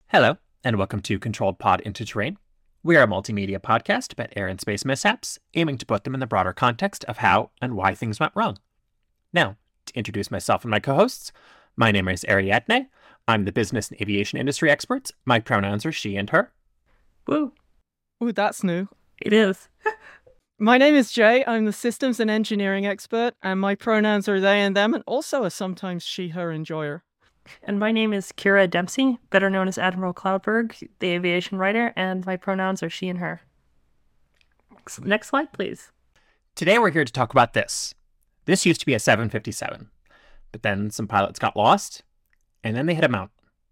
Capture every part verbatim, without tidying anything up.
Hello, and welcome to Controlled Pod Into Terrain. We are a multimedia podcast about air and space mishaps, aiming to put them in the broader context of how and why things went wrong. Now, to introduce myself and my co-hosts, my name is Ariadne. I'm the business and aviation industry expert. My pronouns are she and her. Woo. Ooh, that's new. It is. My name is Jay. I'm the systems and engineering expert, and my pronouns are they and them, and also a sometimes she, her enjoyer. And my name is Kira Dempsey, better known as Admiral Cloudberg, the aviation writer, and my pronouns are she and her. Next slide, please. Today we're here to talk about this. This used to be a seven fifty-seven, but then some pilots got lost, and then they hit a mountain.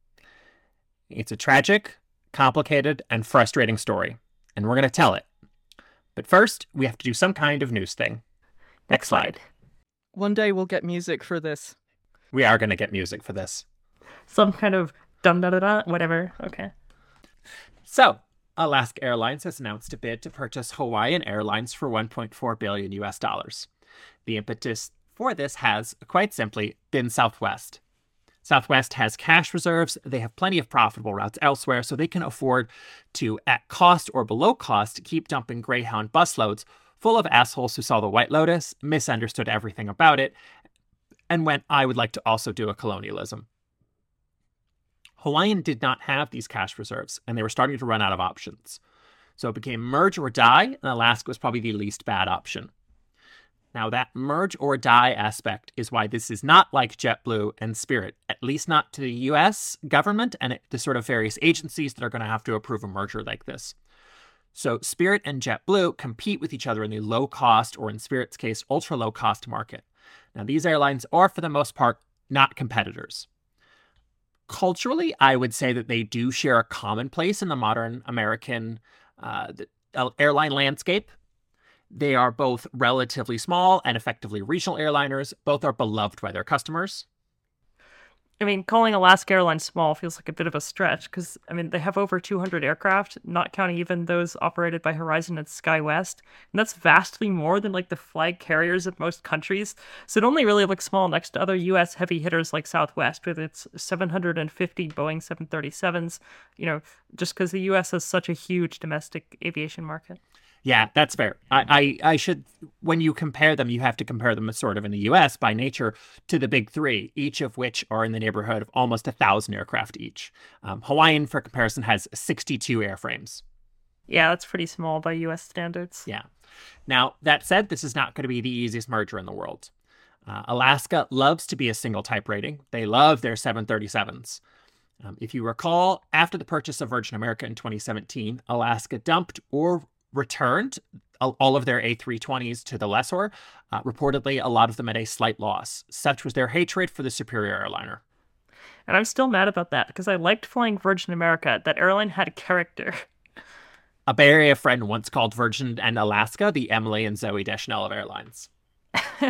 It's a tragic, complicated, and frustrating story, and we're going to tell it. But first, we have to do some kind of news thing. Next slide. One day we'll get music for this. We are going to get music for this. Some kind of dum da da da, whatever. Okay. So, Alaska Airlines has announced a bid to purchase Hawaiian Airlines for one point four billion U S dollars. The impetus for this has, quite simply, been Southwest. Southwest has cash reserves, they have plenty of profitable routes elsewhere, so they can afford to, at cost or below cost, keep dumping Greyhound busloads full of assholes who saw the White Lotus, misunderstood everything about it, and went, I would like to also do a colonialism. Hawaiian did not have these cash reserves, and they were starting to run out of options. So it became merge or die, and Alaska was probably the least bad option. Now, that merge or die aspect is why this is not like JetBlue and Spirit, at least not to the U S government and the sort of various agencies that are going to have to approve a merger like this. So Spirit and JetBlue compete with each other in the low-cost, or in Spirit's case, ultra-low-cost market. Now, these airlines are, for the most part, not competitors. Culturally, I would say that they do share a common place in the modern American uh, airline landscape. They are both relatively small and effectively regional airliners. Both are beloved by their customers. I mean, calling Alaska Airlines small feels like a bit of a stretch because, I mean, they have over two hundred aircraft, not counting even those operated by Horizon and SkyWest. And that's vastly more than, like, the flag carriers of most countries. So it only really looks small next to other U S heavy hitters like Southwest with its seven hundred fifty Boeing seven thirty-sevens, you know, just because the U S has such a huge domestic aviation market. Yeah, that's fair. I, I, I should, when you compare them, you have to compare them sort of in the U S by nature to the big three, each of which are in the neighborhood of almost a thousand aircraft each. Um, Hawaiian, for comparison, has sixty-two airframes. Yeah, that's pretty small by U S standards. Yeah. Now, that said, this is not going to be the easiest merger in the world. Uh, Alaska loves to be a single type rating. They love their seven thirty-sevens. Um, if you recall, after the purchase of Virgin America in twenty seventeen, Alaska dumped or returned all of their A three twenties to the lessor, uh, reportedly a lot of them at a slight loss. Such was their hatred for the superior airliner. And I'm still mad about that because I liked flying Virgin America. That airline had a character. A Bay Area friend once called Virgin and Alaska the Emily and Zoe Deschanel of airlines. I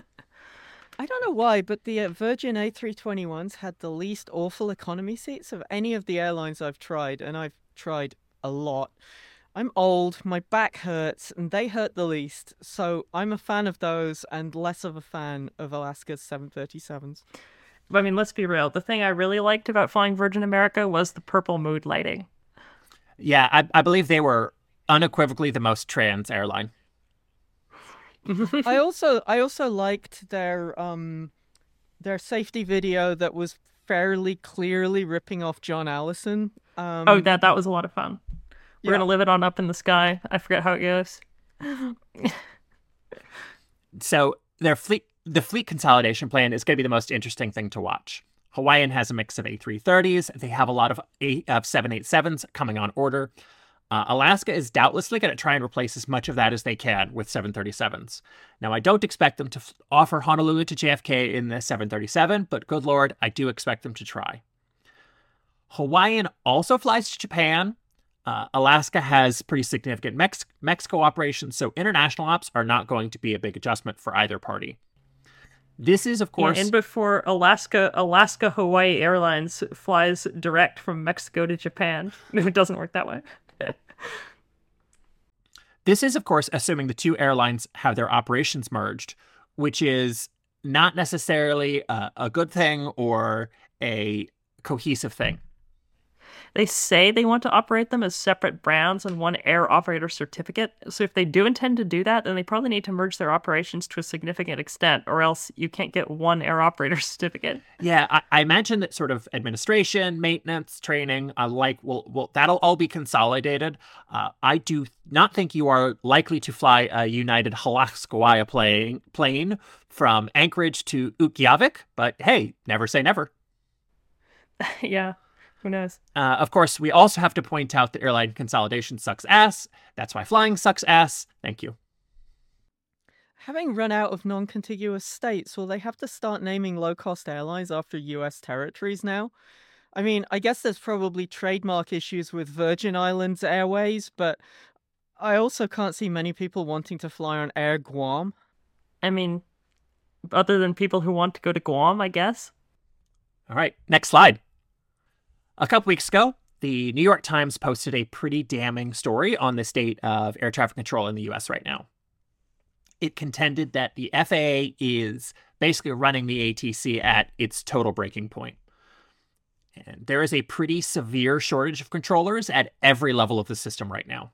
don't know why, but the uh, Virgin A three twenty-ones had the least awful economy seats of any of the airlines I've tried, and I've tried a lot. I'm old, my back hurts, and they hurt the least, so I'm a fan of those and less of a fan of Alaska's seven thirty-sevens. I mean, let's be real. The thing I really liked about flying Virgin America was the purple mood lighting. Yeah, I, I believe they were unequivocally the most trans airline. I also I also liked their um their safety video that was fairly clearly ripping off John Allison. Um, oh, that that was a lot of fun. We're Yeah. going to live it on up in the sky. I forget how it goes. So their fleet, the fleet consolidation plan is going to be the most interesting thing to watch. Hawaiian has a mix of A three thirties. They have a lot of, A, of seven eighty-sevens coming on order. Uh, Alaska is doubtlessly going to try and replace as much of that as they can with seven thirty-sevens. Now, I don't expect them to f- offer Honolulu to J F K in the seven thirty-seven, but good Lord, I do expect them to try. Hawaiian also flies to Japan. Uh, Alaska has pretty significant Mex- Mexico operations, so international ops are not going to be a big adjustment for either party. This is, of course... Yeah, and before Alaska, Alaska Hawaii Airlines flies direct from Mexico to Japan. It doesn't work that way. This is, of course, assuming the two airlines have their operations merged, which is not necessarily a, a good thing or a cohesive thing. They say they want to operate them as separate brands and one air operator certificate. So if they do intend to do that, then they probably need to merge their operations to a significant extent, or else you can't get one air operator certificate. Yeah, I, I imagine that sort of administration, maintenance, training, uh, like, will will that'll all be consolidated. Uh, I do not think you are likely to fly a United Halaskawaya plane, plane from Anchorage to Utqiagvik, but hey, never say never. Yeah. Who knows? Uh, of course, we also have to point out that airline consolidation sucks ass. That's why flying sucks ass. Thank you. Having run out of non-contiguous states, will they have to start naming low-cost airlines after U S territories now? I mean, I guess there's probably trademark issues with Virgin Islands Airways, but I also can't see many people wanting to fly on Air Guam. I mean, other than people who want to go to Guam, I guess. All right, next slide. A couple weeks ago, the New York Times posted a pretty damning story on the state of air traffic control in the U S right now. It contended that the F A A is basically running the A T C at its total breaking point. And there is a pretty severe shortage of controllers at every level of the system right now.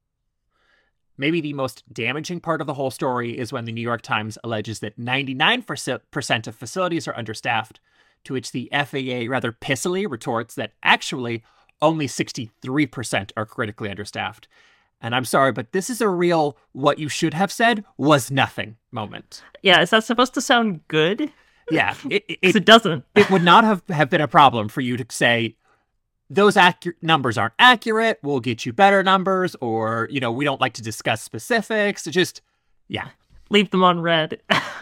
Maybe the most damaging part of the whole story is when the New York Times alleges that ninety-nine percent of facilities are understaffed, to which the F A A rather pissily retorts that actually only sixty-three percent are critically understaffed. And I'm sorry, but this is a real what you should have said was nothing moment. Yeah, is that supposed to sound good? Yeah, it, it, it, it doesn't. It would not have, have been a problem for you to say, those accu- numbers aren't accurate, we'll get you better numbers, or, you know, we don't like to discuss specifics. Just, yeah. Leave them on red.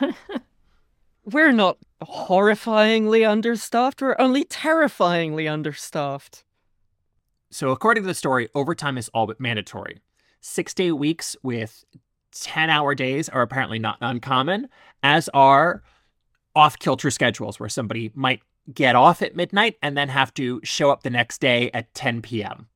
We're not horrifyingly understaffed, we're only terrifyingly understaffed. So according to the story, overtime is all but mandatory. Six-day weeks with ten-hour days are apparently not uncommon, as are off-kilter schedules where somebody might get off at midnight and then have to show up the next day at ten p.m.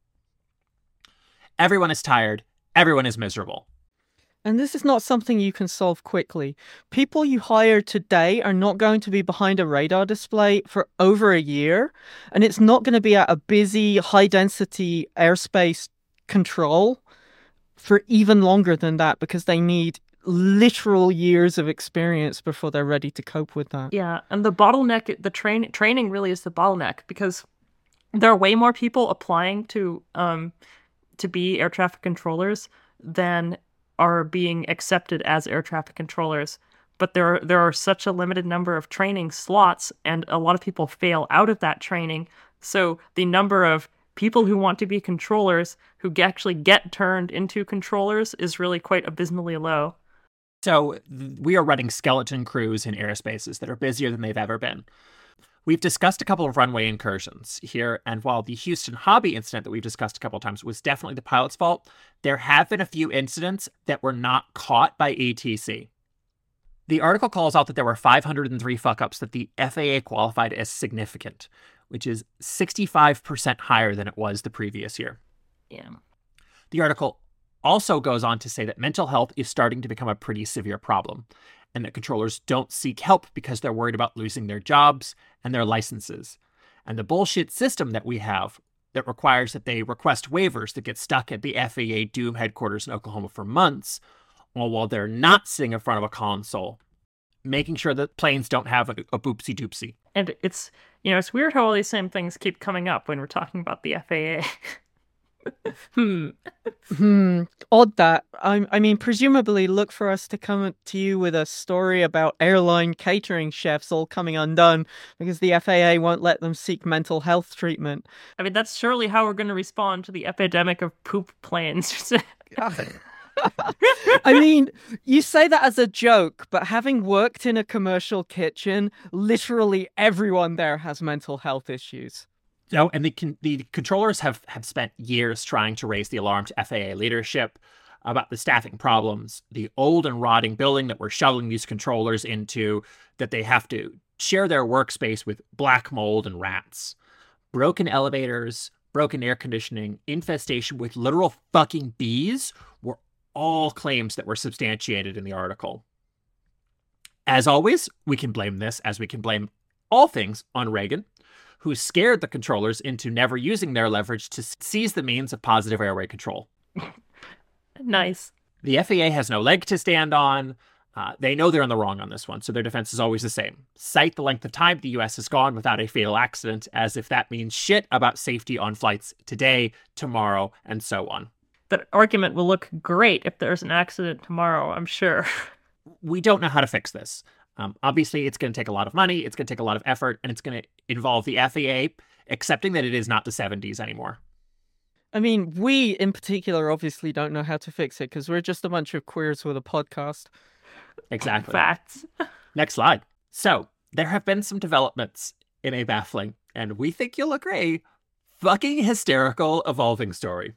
Everyone is tired. Everyone is miserable. And this is not something you can solve quickly. People you hire today are not going to be behind a radar display for over a year, and it's not going to be at a busy, high-density airspace control for even longer than that, because they need literal years of experience before they're ready to cope with that. Yeah, and the bottleneck, the train training really is the bottleneck, because there are way more people applying to um to be air traffic controllers than are being accepted as air traffic controllers, but there are, there are such a limited number of training slots, and a lot of people fail out of that training. So the number of people who want to be controllers who actually get turned into controllers is really quite abysmally low. So we are running skeleton crews in airspaces that are busier than they've ever been. We've discussed a couple of runway incursions here, and while the Houston Hobby incident that we've discussed a couple of times was definitely the pilot's fault, there have been a few incidents that were not caught by A T C. The article calls out that there were five hundred three fuck-ups that the F A A qualified as significant, which is sixty-five percent higher than it was the previous year. Yeah. The article also goes on to say that mental health is starting to become a pretty severe problem, and that controllers don't seek help because they're worried about losing their jobs and their licenses. And the bullshit system that we have that requires that they request waivers that get stuck at the F A A Doom headquarters in Oklahoma for months, while while they're not sitting in front of a console, making sure that planes don't have a, a boopsie doopsie. And it's, you know, it's weird how all these same things keep coming up when we're talking about the F A A. hmm. Hmm. Odd that. I, I mean, presumably look for us to come to you with a story about airline catering chefs all coming undone because the F A A won't let them seek mental health treatment. I mean, that's surely how we're going to respond to the epidemic of poop planes. I mean, you say that as a joke, but having worked in a commercial kitchen, literally everyone there has mental health issues. No, and the con- the controllers have, have spent years trying to raise the alarm to F A A leadership about the staffing problems, the old and rotting building that we're shoveling these controllers into, that they have to share their workspace with black mold and rats, broken elevators, broken air conditioning, infestation with literal fucking bees were all claims that were substantiated in the article. As always, we can blame this, as we can blame all things on Reagan, who scared the controllers into never using their leverage to seize the means of positive airway control. Nice. The F A A has no leg to stand on. Uh, they know they're in the wrong on this one, so their defense is always the same. Cite the length of time the U S has gone without a fatal accident, as if that means shit about safety on flights today, tomorrow, and so on. That argument will look great if there's an accident tomorrow, I'm sure. We don't know how to fix this. Um, obviously, it's going to take a lot of money, it's going to take a lot of effort, and it's going to involve the F A A accepting that it is not the seventies anymore. I mean, we in particular obviously don't know how to fix it because we're just a bunch of queers with a podcast. Exactly. Facts. Next slide. So, there have been some developments in a baffling, and we think you'll agree, fucking hysterical evolving story.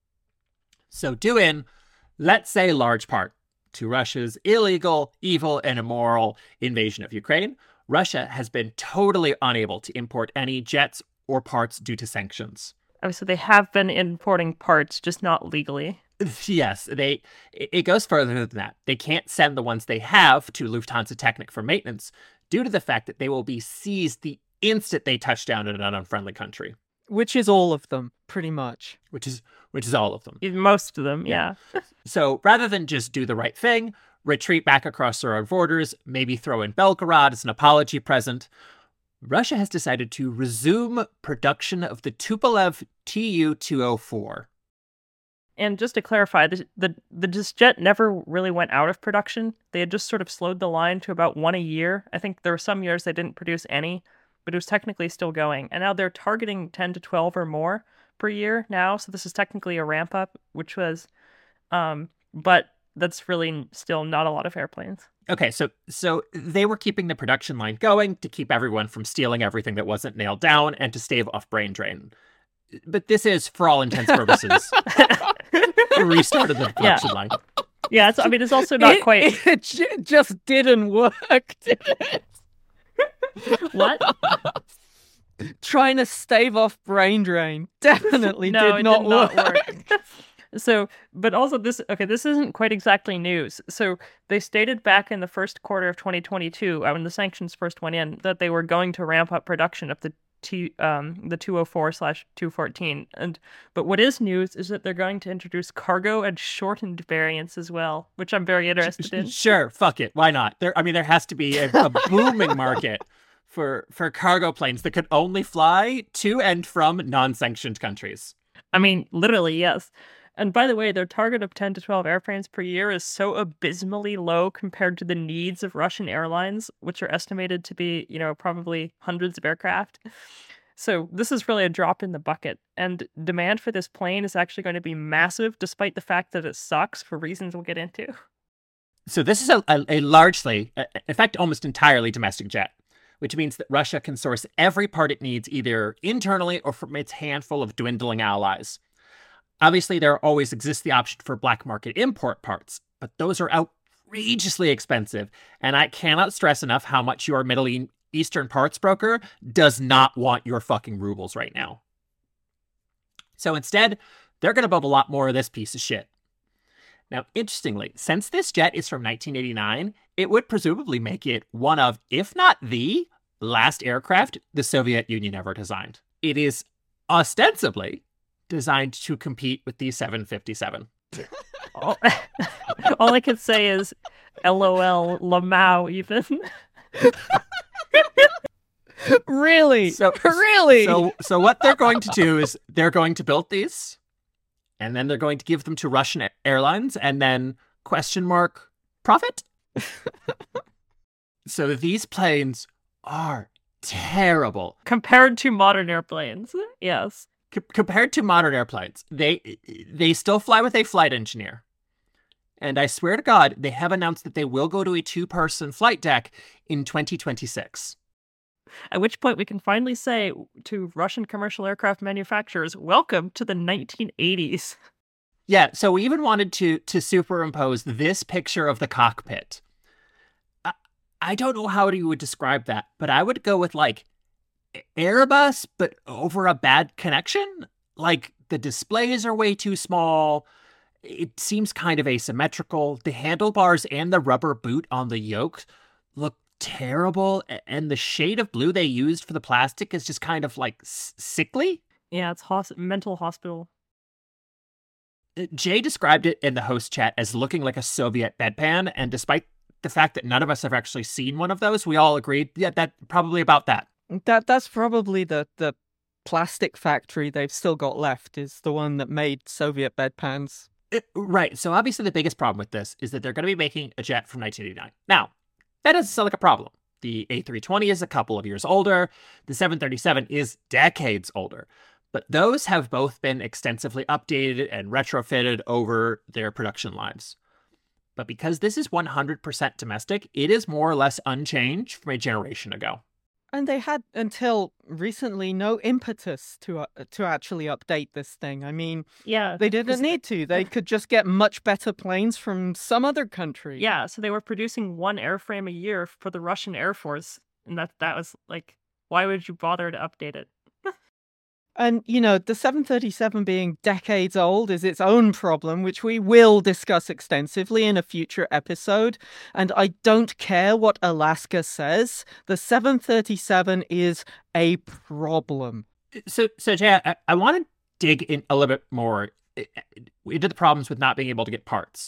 So, due in, let's say, large part to Russia's illegal, evil, and immoral invasion of Ukraine, Russia has been totally unable to import any jets or parts due to sanctions. Oh, so they have been importing parts, just not legally. Yes, they. It goes further than that. They can't send the ones they have to Lufthansa Technik for maintenance due to the fact that they will be seized the instant they touch down in an unfriendly country. Which is all of them, pretty much. Which is which is all of them. Most of them, yeah. So rather than just do the right thing, retreat back across their own borders, maybe throw in Belgorod as an apology present, Russia has decided to resume production of the Tupolev Tu two oh four. And just to clarify, the, the the jet never really went out of production. They had just sort of slowed the line to about one a year. I think there were some years they didn't produce any, but it was technically still going. And now they're targeting ten to twelve or more per year now. So this is technically a ramp up, which was, um, but that's really still not a lot of airplanes. Okay, so so they were keeping the production line going to keep everyone from stealing everything that wasn't nailed down and to stave off brain drain. But this is, for all intents and purposes, a restart of the production Yeah. line. Yeah, it's, I mean, it's also not it, quite... It j- just didn't work, did it? What? Trying to stave off brain drain definitely no, did it not did work. not work. So, but also this, okay, this isn't quite exactly news. So they stated back in the first quarter of twenty twenty-two, uh, when the sanctions first went in, that they were going to ramp up production of the T, um, the two oh four slash two fourteen. And, but what is news is that they're going to introduce cargo and shortened variants as well, which I'm very interested in. Sure, fuck it. Why not? There, I mean, there has to be a, a booming market for for cargo planes that could only fly to and from non-sanctioned countries. I mean, literally, yes. And by the way, their target of ten to twelve airplanes per year is so abysmally low compared to the needs of Russian airlines, which are estimated to be, you know, probably hundreds of aircraft. So this is really a drop in the bucket. And demand for this plane is actually going to be massive, despite the fact that it sucks for reasons we'll get into. So this is a, a, a largely, in fact, almost entirely domestic jet, which means that Russia can source every part it needs either internally or from its handful of dwindling allies. Obviously, there always exists the option for black market import parts, but those are outrageously expensive, and I cannot stress enough how much your Middle Eastern parts broker does not want your fucking rubles right now. So instead, they're going to build a lot more of this piece of shit. Now, interestingly, since this jet is from nineteen eighty-nine, it would presumably make it one of, if not the, last aircraft the Soviet Union ever designed. It is ostensibly designed to compete with the seven fifty-seven. all, all I can say is LOL, Lamau even. Really? So, really? So, so what they're going to do is they're going to build these, and then they're going to give them to Russian airlines, and then question mark profit. So these planes are terrible Compared to modern airplanes, yes. C- compared to modern airplanes. They they still fly with a flight engineer, and I swear to God, they have announced that they will go to a two-person flight deck in twenty twenty-six. At which point we can finally say to Russian commercial aircraft manufacturers, welcome to the nineteen eighties. Yeah, so we even wanted to to superimpose this picture of the cockpit. I, I don't know how you would describe that, but I would go with like Airbus, but over a bad connection. Like the displays are way too small. It seems kind of asymmetrical. The handlebars and the rubber boot on the yoke look terrible. And the shade of blue they used for the plastic is just kind of like s- sickly. Yeah, it's hos- mental hospital. Jay described it in the host chat as looking like a Soviet bedpan, and despite the fact that none of us have actually seen one of those, we all agreed, yeah, that probably about that. That that's probably the the plastic factory they've still got left is the one that made Soviet bedpans. It, right. So obviously the biggest problem with this is that they're going to be making a jet from nineteen eighty-nine. Now, that doesn't sound like a problem. The A three twenty is a couple of years older. The seven thirty-seven is decades older. But those have both been extensively updated and retrofitted over their production lives. But because this is one hundred percent domestic, it is more or less unchanged from a generation ago. And they had, until recently, no impetus to uh, to actually update this thing. I mean, Yeah. they didn't need to. They could just get much better planes from some other country. Yeah, so they were producing one airframe a year for the Russian Air Force. And that that was like, why would you bother to update it? And, you know, the seven thirty-seven being decades old is its own problem, which we will discuss extensively in a future episode. And I don't care what Alaska says. The seven thirty-seven is a problem. So, so Jay, I, I want to dig in a little bit more into the problems with not being able to get parts.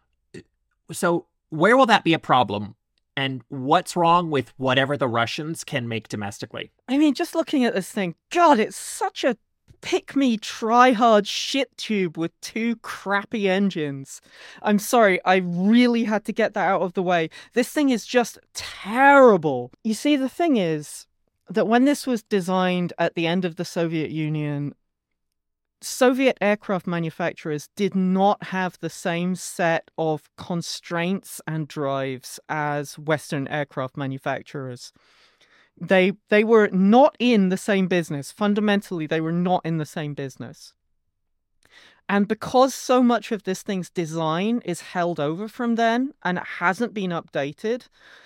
So where will that be a problem? And what's wrong with whatever the Russians can make domestically? I mean, just looking at this thing, God, it's such a pick-me, try-hard shit tube with two crappy engines. I'm sorry, I really had to get that out of the way. This thing is just terrible. You see, the thing is that when this was designed at the end of the Soviet Union, Soviet aircraft manufacturers did not have the same set of constraints and drives as Western aircraft manufacturers. They they were not in the same business. Fundamentally, they were not in the same business. And because so much of this thing's design is held over from then and it hasn't been updated,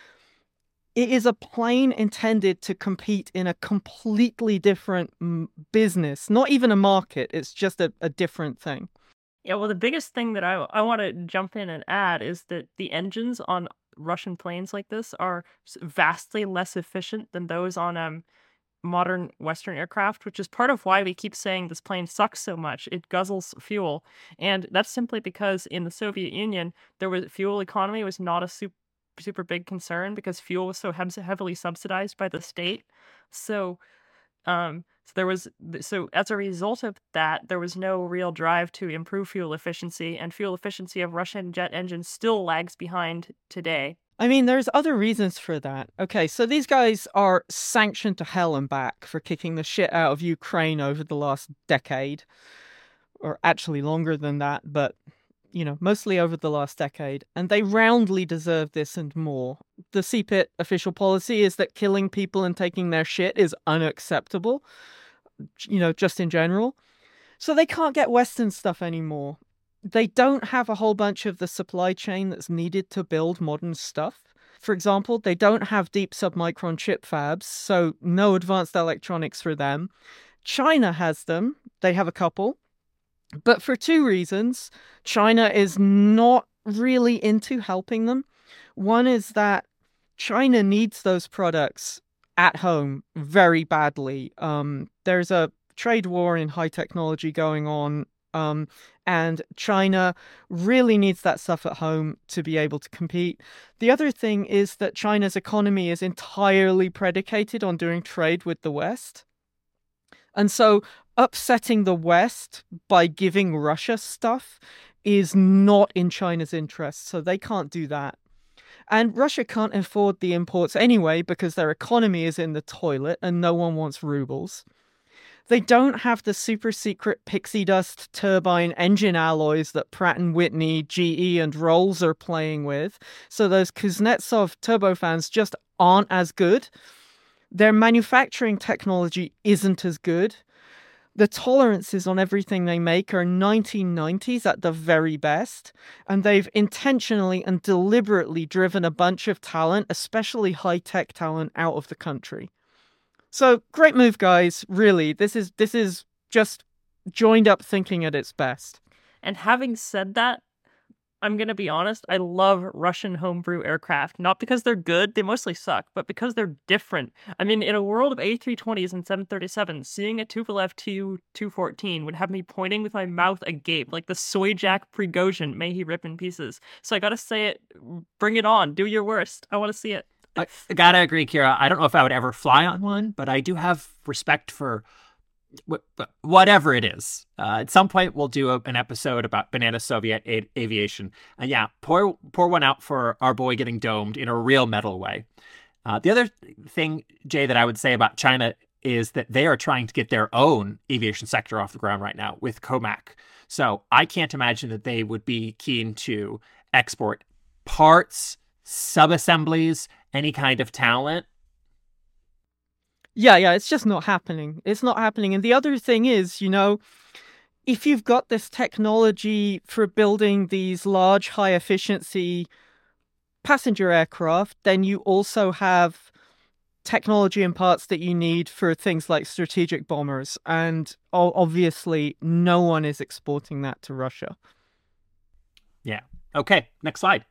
it is a plane intended to compete in a completely different m- business, not even a market. It's just a, a different thing. Yeah, well, the biggest thing that I, I want to jump in and add is that the engines on Russian planes like this are vastly less efficient than those on um modern Western aircraft, which is part of why we keep saying this plane sucks so much. It guzzles fuel. And that's simply because in the Soviet Union, there was fuel economy was not a super super big concern because fuel was so he- heavily subsidized by the state. So, um, so there was so as a result of that, there was no real drive to improve fuel efficiency, and fuel efficiency of Russian jet engines still lags behind today. I mean, there's other reasons for that. Okay, so these guys are sanctioned to hell and back for kicking the shit out of Ukraine over the last decade, or actually longer than that, but you know, mostly over the last decade, and they roundly deserve this and more. The C P I T official policy is that killing people and taking their shit is unacceptable, you know, just in general. So they can't get Western stuff anymore. They don't have a whole bunch of the supply chain that's needed to build modern stuff. For example, they don't have deep submicron chip fabs, so no advanced electronics for them. China has them. They have a couple. But for two reasons, China is not really into helping them. One is that China needs those products at home very badly. Um, there's a trade war in high technology going on, um, and China really needs that stuff at home to be able to compete. The other thing is that China's economy is entirely predicated on doing trade with the West. And so upsetting the West by giving Russia stuff is not in China's interest, so they can't do that. And Russia can't afford the imports anyway because their economy is in the toilet and no one wants rubles. They don't have the super secret pixie dust turbine engine alloys that Pratt and Whitney, G E, and Rolls are playing with, so those Kuznetsov turbofans just aren't as good. Their manufacturing technology isn't as good. The tolerances on everything they make are nineteen nineties at the very best, and they've intentionally and deliberately driven a bunch of talent, especially high-tech talent, out of the country. So, great move, guys. Really, this is this is just joined up thinking at its best. And having said that, I'm going to be honest, I love Russian homebrew aircraft. Not because they're good, they mostly suck, but because they're different. I mean, in a world of A three twenties and seven thirty-sevens, seeing a Tupolev Tu two fourteen would have me pointing with my mouth agape, like the Soyjak Prigozhin, may he rip in pieces. So I gotta say it, bring it on, do your worst. I want to see it. I gotta agree, Kira. I don't know if I would ever fly on one, but I do have respect for whatever it is. Uh, at some point, we'll do a, an episode about banana Soviet a- aviation. And yeah, pour pour one out for our boy getting domed in a real metal way. Uh, the other thing, Jay, that I would say about China is that they are trying to get their own aviation sector off the ground right now with COMAC. So I can't imagine that they would be keen to export parts, sub-assemblies, any kind of talent. Yeah, yeah, it's just not happening. It's not happening. And the other thing is, you know, if you've got this technology for building these large, high-efficiency passenger aircraft, then you also have technology and parts that you need for things like strategic bombers. And obviously, no one is exporting that to Russia. Yeah. Okay, next slide.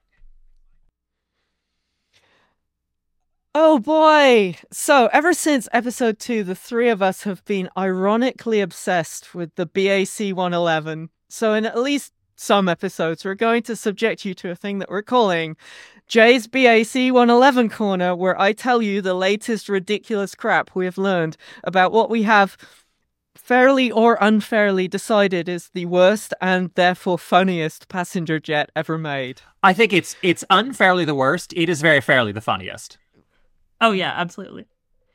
Oh boy! So, ever since episode two, the three of us have been ironically obsessed with the B A C one eleven. So, in at least some episodes, we're going to subject you to a thing that we're calling Jay's B A C one eleven Corner, where I tell you the latest ridiculous crap we have learned about what we have fairly or unfairly decided is the worst and therefore funniest passenger jet ever made. I think it's it's unfairly the worst. It is very fairly the funniest. Oh, yeah, absolutely.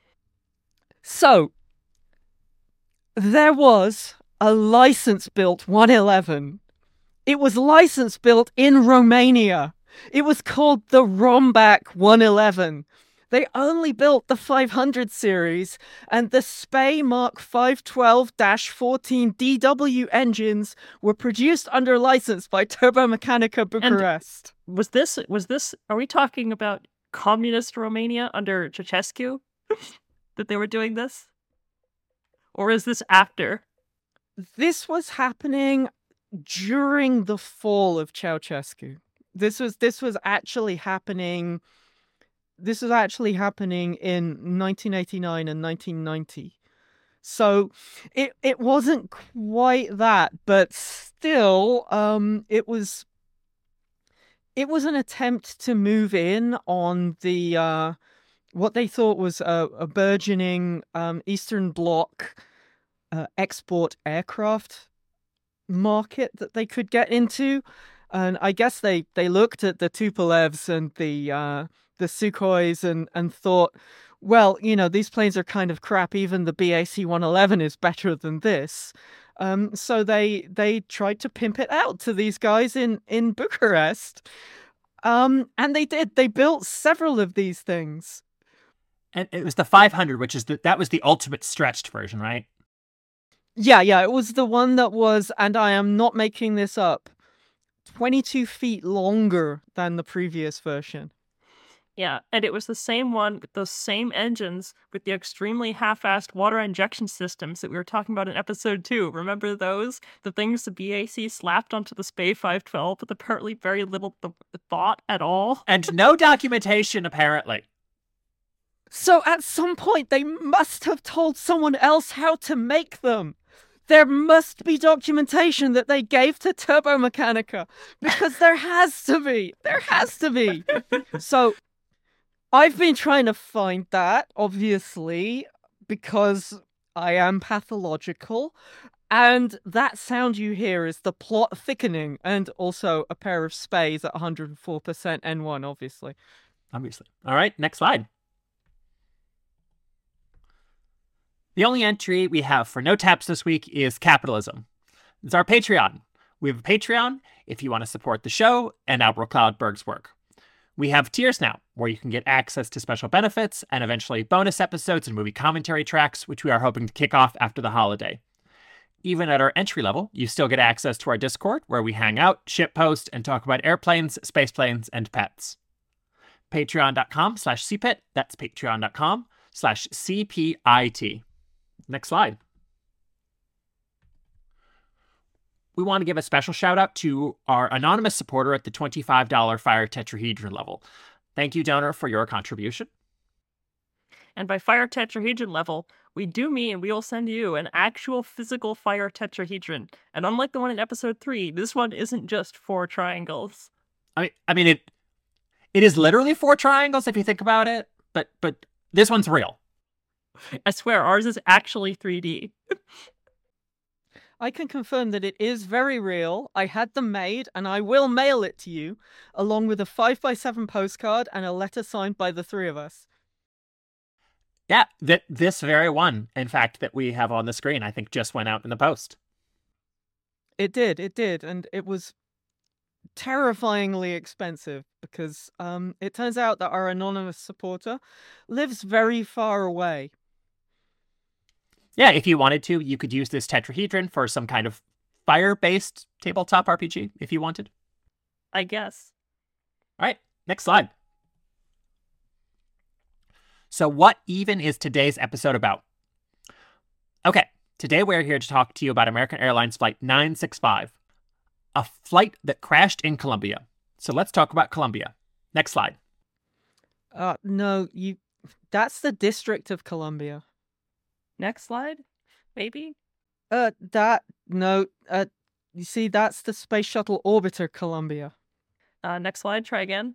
So, there was a license-built one eleven. It was license-built in Romania. It was called the Rombak one eleven. They only built the five hundred series, and the Spey Mark five twelve fourteen D W engines were produced under license by Turbomechanica Bucharest. And was this, was this, are we talking about communist Romania under Ceausescu that they were doing this? Or is this after? This was happening during the fall of Ceausescu. This was this was actually happening this was actually happening in nineteen eighty-nine and nineteen ninety. So it it wasn't quite that, but still um it was It was an attempt to move in on the uh, what they thought was a, a burgeoning um, Eastern Bloc uh, export aircraft market that they could get into, and I guess they, they looked at the Tupolevs and the uh, the Sukhois and and thought, well, you know, these planes are kind of crap. Even the B A C one eleven is better than this. Um, so they they tried to pimp it out to these guys in, in Bucharest. Um, and they did. They built several of these things. And it was the five hundred, which is the, that was the ultimate stretched version, right? Yeah, yeah. It was the one that was, and I am not making this up, twenty-two feet longer than the previous version. Yeah, and it was the same one with those same engines with the extremely half-assed water injection systems that we were talking about in episode two. Remember those? The things the B A C slapped onto the Spey five twelve with apparently very little th- thought at all. And no documentation, apparently. So at some point, they must have told someone else how to make them. There must be documentation that they gave to Turbomechanica, because there has to be. There has to be. So I've been trying to find that, obviously, because I am pathological. And that sound you hear is the plot thickening, and also a pair of Speys at one hundred four percent N one, obviously. Obviously. All right, next slide. The only entry we have for no taps this week is capitalism. It's our Patreon. We have a Patreon if you want to support the show and Admiral Cloudberg's work. We have tiers now, where you can get access to special benefits and eventually bonus episodes and movie commentary tracks, which we are hoping to kick off after the holiday. Even at our entry level, you still get access to our Discord, where we hang out, shitpost, and talk about airplanes, space planes, and pets. Patreon.com slash CPIT. That's patreon.com slash CPIT. Next slide. we want to give a special shout out to our anonymous supporter at the twenty-five dollars Fire Tetrahedron level. Thank you, donor, for your contribution. And by Fire Tetrahedron level, we do mean we will send you an actual physical Fire Tetrahedron. And unlike the one in episode three, this one isn't just four triangles. I mean, I mean it. It is literally four triangles if you think about it, but but this one's real. I swear, ours is actually three D. I can confirm that it is very real. I had them made, and I will mail it to you, along with a five by seven postcard and a letter signed by the three of us. Yeah, that this very one, in fact, that we have on the screen, I think just went out in the post. It did, it did, and it was terrifyingly expensive because um, it turns out that our anonymous supporter lives very far away. Yeah, if you wanted to, you could use this tetrahedron for some kind of fire-based tabletop R P G, if you wanted. I guess. All right, next slide. So what even is today's episode about? Okay, today we're here to talk to you about American Airlines Flight nine sixty-five, a flight that crashed in Colombia. So let's talk about Colombia. Next slide. Uh, no, you. That's the District of Columbia. Next slide, maybe? Uh, that, no, uh, you see, that's the Space Shuttle Orbiter Columbia. Uh, next slide, try again.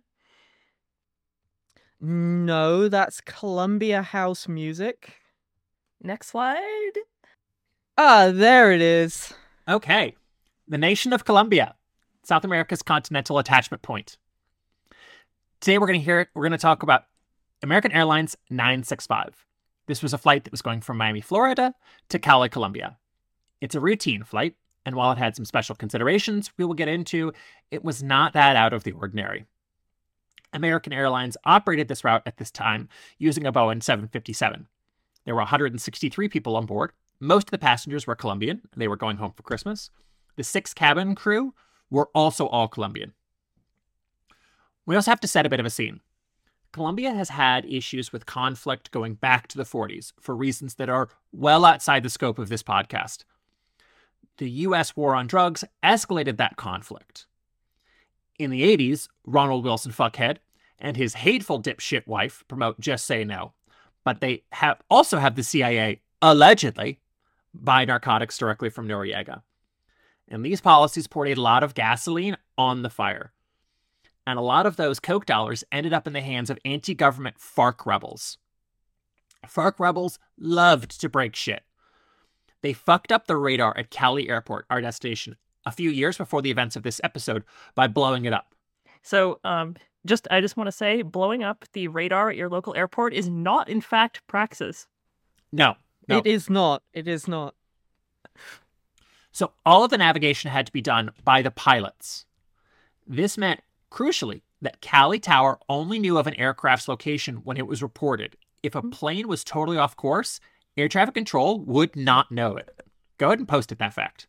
No, that's Columbia House Music. Next slide. Ah, there it is. Okay, the nation of Colombia, South America's continental attachment point. Today we're going to hear, we're going to talk about American Airlines nine sixty-five. This was a flight that was going from Miami, Florida to Cali, Colombia. It's a routine flight, and while it had some special considerations we will get into, it was not that out of the ordinary. American Airlines operated this route at this time using a Boeing seven fifty-seven. There were one hundred sixty-three people on board. Most of the passengers were Colombian. They were going home for Christmas. The six cabin crew were also all Colombian. We also have to set a bit of a scene. Colombia has had issues with conflict going back to the forties for reasons that are well outside the scope of this podcast. The U S war on drugs escalated that conflict. In the eighties, Ronald Wilson Fuckhead and his hateful dipshit wife promote Just Say No, but they have also have the C I A, allegedly, buy narcotics directly from Noriega. And these policies poured a lot of gasoline on the fire. And a lot of those Coke dollars ended up in the hands of anti-government FARC rebels. FARC rebels loved to break shit. They fucked up the radar at Cali Airport, our destination, a few years before the events of this episode by blowing it up. So, um, just I just want to say, blowing up the radar at your local airport is not, in fact, praxis. No, no. It is not. It is not. So all of the navigation had to be done by the pilots. This meant, crucially, that Cali Tower only knew of an aircraft's location when it was reported. If a plane was totally off course, air traffic control would not know it. Go ahead and post it, that fact.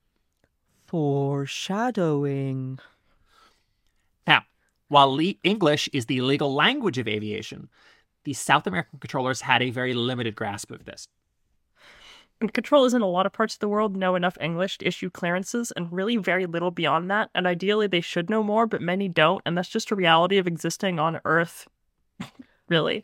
Foreshadowing. Now, while le- English is the legal language of aviation, the South American controllers had a very limited grasp of this. And controllers in a lot of parts of the world know enough English to issue clearances, and really very little beyond that. And ideally, they should know more, but many don't. And that's just a reality of existing on Earth. Really.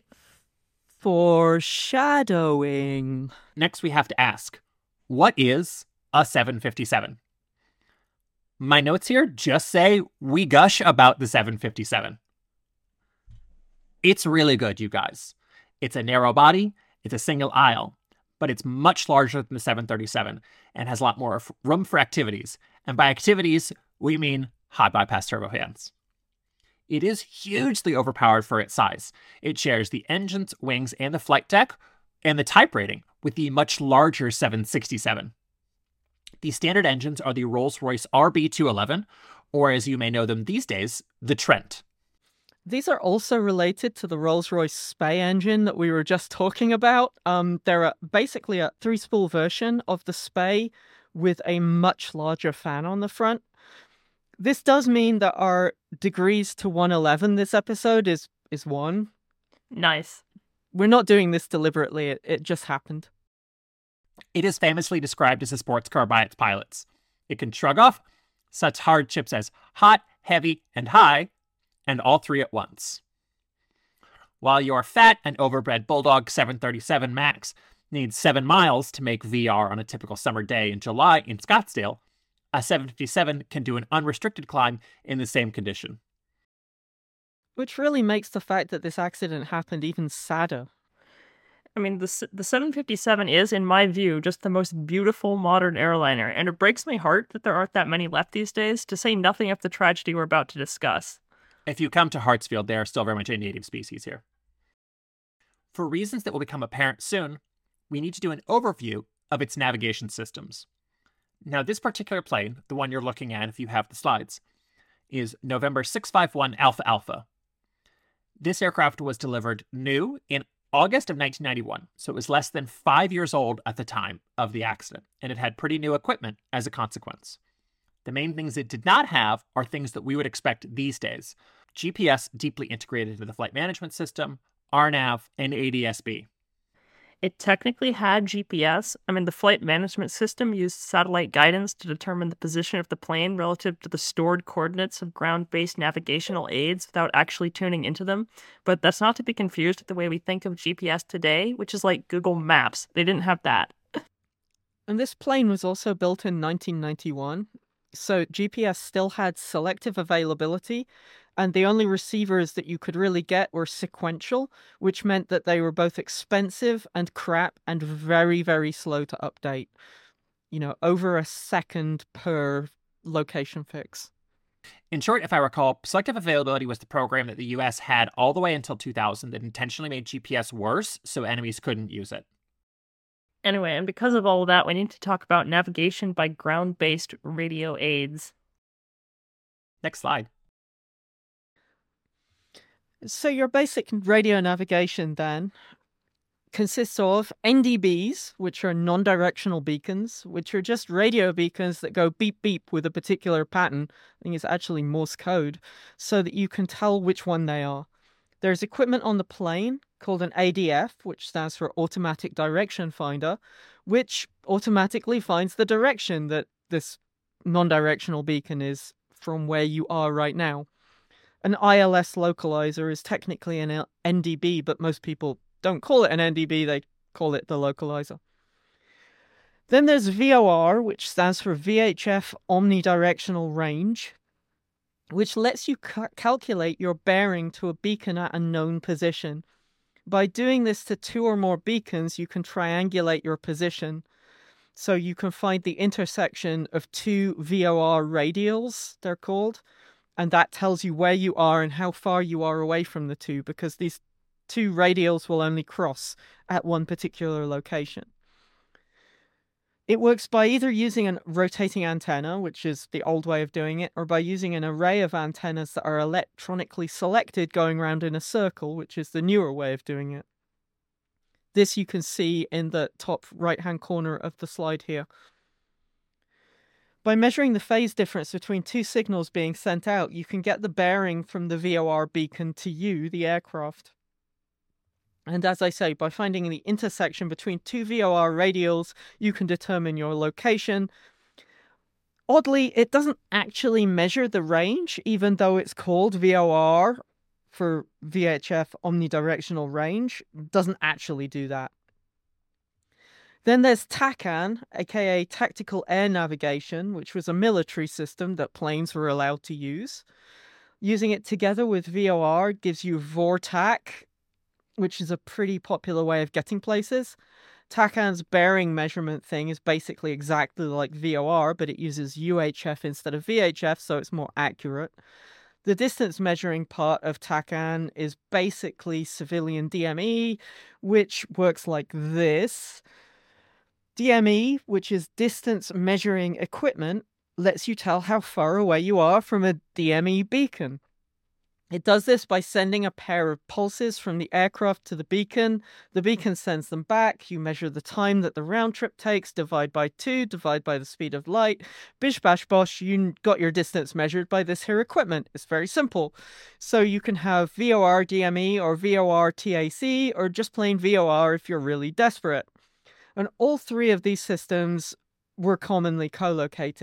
Foreshadowing. Next, we have to ask, what is a seven fifty-seven? My notes here just say we gush about the seven fifty-seven. It's really good, you guys. It's a narrow body, it's a single aisle, but it's much larger than the seven thirty-seven and has a lot more room for activities. And by activities, we mean high bypass turbofans. It is hugely overpowered for its size. It shares the engines, wings, and the flight deck, and the type rating with the much larger seven sixty-seven. The standard engines are the Rolls-Royce R B two eleven, or as you may know them these days, the Trent. These are also related to the Rolls-Royce Spey engine that we were just talking about. Um, they're a, basically a three-spool version of the Spey with a much larger fan on the front. This does mean that our degrees to one eleven this episode is, is one. Nice. We're not doing this deliberately. It, it just happened. It is famously described as a sports car by its pilots. It can shrug off such hardships as hot, heavy, and high, and all three at once. While your fat and overbred Bulldog seven thirty-seven MAX needs seven miles to make V R on a typical summer day in July in Scottsdale, a seven fifty-seven can do an unrestricted climb in the same condition. Which really makes the fact that this accident happened even sadder. I mean, the the seven fifty-seven is, in my view, just the most beautiful modern airliner, and it breaks my heart that there aren't that many left these days, to say nothing of the tragedy we're about to discuss. If you come to Hartsfield, they are still very much a native species here. For reasons that will become apparent soon, we need to do an overview of its navigation systems. Now, this particular plane, the one you're looking at if you have the slides, is November six five one Alpha Alpha. This aircraft was delivered new in August of nineteen ninety-one, so it was less than five years old at the time of the accident, and it had pretty new equipment as a consequence. The main things it did not have are things that we would expect these days: G P S deeply integrated into the flight management system, R NAV, and A D S B. It technically had G P S. I mean, the flight management system used satellite guidance to determine the position of the plane relative to the stored coordinates of ground-based navigational aids without actually tuning into them. But that's not to be confused with the way we think of G P S today, which is like Google Maps. They didn't have that. And this plane was also built in nineteen ninety-one, so G P S still had selective availability, and the only receivers that you could really get were sequential, which meant that they were both expensive and crap and very, very slow to update. You know, over a second per location fix. In short, if I recall, selective availability was the program that the U S had all the way until two thousand that intentionally made G P S worse so enemies couldn't use it. Anyway, and because of all of that, we need to talk about navigation by ground-based radio aids. Next slide. So your basic radio navigation then consists of N D Bs, which are non-directional beacons, which are just radio beacons that go beep beep with a particular pattern. I think it's actually Morse code, so that you can tell which one they are. There's equipment on the plane called an A D F, which stands for Automatic Direction Finder, which automatically finds the direction that this non-directional beacon is from where you are right now. An I L S localizer is technically an N D B, but most people don't call it an N D B, they call it the localizer. Then there's V O R, which stands for V H F Omnidirectional Range, which lets you ca- calculate your bearing to a beacon at a known position. By doing this to two or more beacons, you can triangulate your position. So you can find the intersection of two V O R radials, they're called, and that tells you where you are and how far you are away from the two, because these two radials will only cross at one particular location. It works by either using a rotating antenna, which is the old way of doing it, or by using an array of antennas that are electronically selected going around in a circle, which is the newer way of doing it. This you can see in the top right-hand corner of the slide here. By measuring the phase difference between two signals being sent out, you can get the bearing from the V O R beacon to you, the aircraft. And as I say, by finding the intersection between two V O R radials, you can determine your location. Oddly, it doesn't actually measure the range, even though it's called V O R for V H F Omnidirectional Range. It doesn't actually do that. Then there's TACAN, aka Tactical Air Navigation, which was a military system that planes were allowed to use. Using it together with V O R gives you VORTAC, which is a pretty popular way of getting places. TACAN's bearing measurement thing is basically exactly like V O R, but it uses U H F instead of V H F, so it's more accurate. The distance measuring part of TACAN is basically civilian D M E, which works like this. D M E, which is distance measuring equipment, lets you tell how far away you are from a D M E beacon. It does this by sending a pair of pulses from the aircraft to the beacon. The beacon sends them back. You measure the time that the round trip takes, divide by two, divide by the speed of light. Bish bash bosh, you got your distance measured by this here equipment. It's very simple. So you can have V O R D M E or V O R T A C or just plain V O R if you're really desperate. And all three of these systems were commonly co-located.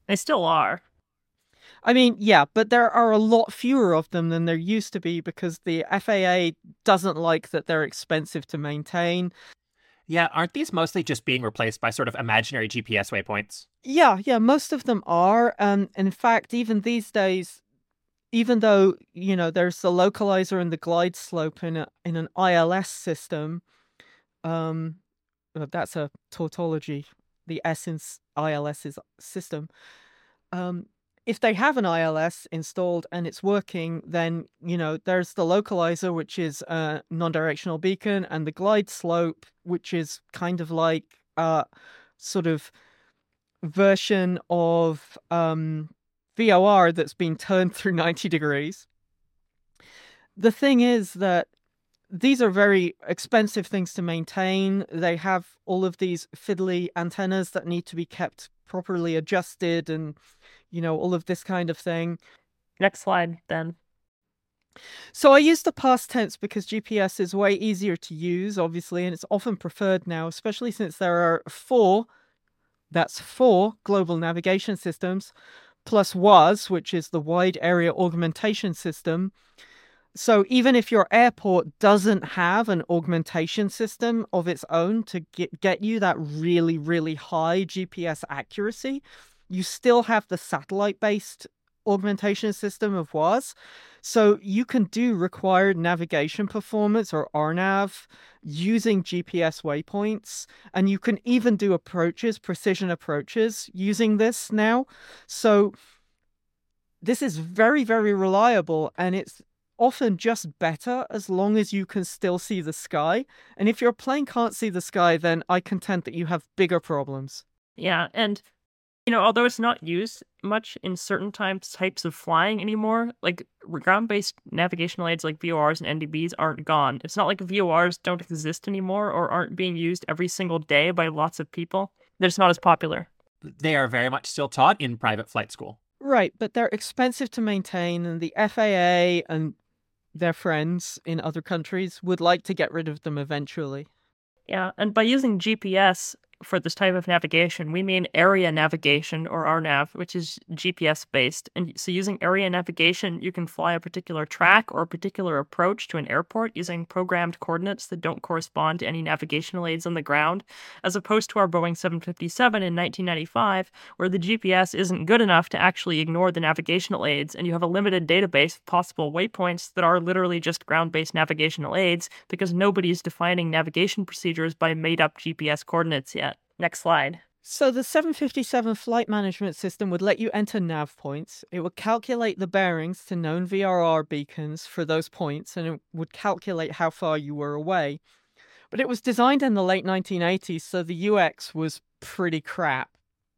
They still are. I mean, yeah, but there are a lot fewer of them than there used to be because the F A A doesn't like that they're expensive to maintain. Yeah, aren't these mostly just being replaced by sort of imaginary G P S waypoints? Yeah, yeah, most of them are. Um, and in fact, even these days, even though, you know, there's the localizer and the glide slope in a, in an I L S system, um, well, that's a tautology, the S in ILS's system. Um, if they have an I L S installed and it's working, then, you know, there's the localizer, which is a non-directional beacon, and the glide slope, which is kind of like a sort of version of um, V O R that's been turned through ninety degrees. The thing is that these are very expensive things to maintain. They have all of these fiddly antennas that need to be kept properly adjusted and, you know, all of this kind of thing. Next slide, then. So I use the past tense because G P S is way easier to use, obviously, and it's often preferred now, especially since there are four, that's four global navigation systems, plus W A S, which is the Wide Area Augmentation System. So even if your airport doesn't have an augmentation system of its own to get, get you that really, really high G P S accuracy, you still have the satellite-based augmentation system of W A S. So you can do required navigation performance, or R NAV, using G P S waypoints. And you can even do approaches, precision approaches, using this now. So this is very, very reliable, and it's often just better as long as you can still see the sky. And if your plane can't see the sky, then I contend that you have bigger problems. Yeah, and, you know, although it's not used much in certain types types of flying anymore, like ground-based navigational aids like V O Rs and N D Bs aren't gone. It's not like V O Rs don't exist anymore or aren't being used every single day by lots of people. They're just not as popular. They are very much still taught in private flight school. Right, but they're expensive to maintain, and the F A A and their friends in other countries would like to get rid of them eventually. Yeah, and by using G P S for this type of navigation, we mean area navigation, or R NAV, which is G P S-based. And so using area navigation, you can fly a particular track or a particular approach to an airport using programmed coordinates that don't correspond to any navigational aids on the ground, as opposed to our Boeing seven fifty-seven in nineteen ninety-five, where the G P S isn't good enough to actually ignore the navigational aids, and you have a limited database of possible waypoints that are literally just ground-based navigational aids, because nobody's defining navigation procedures by made-up G P S coordinates yet. Next slide. So the seven fifty-seven flight management system would let you enter nav points. It would calculate the bearings to known V R R beacons for those points, and it would calculate how far you were away. But it was designed in the late nineteen eighties, so the U X was pretty crap.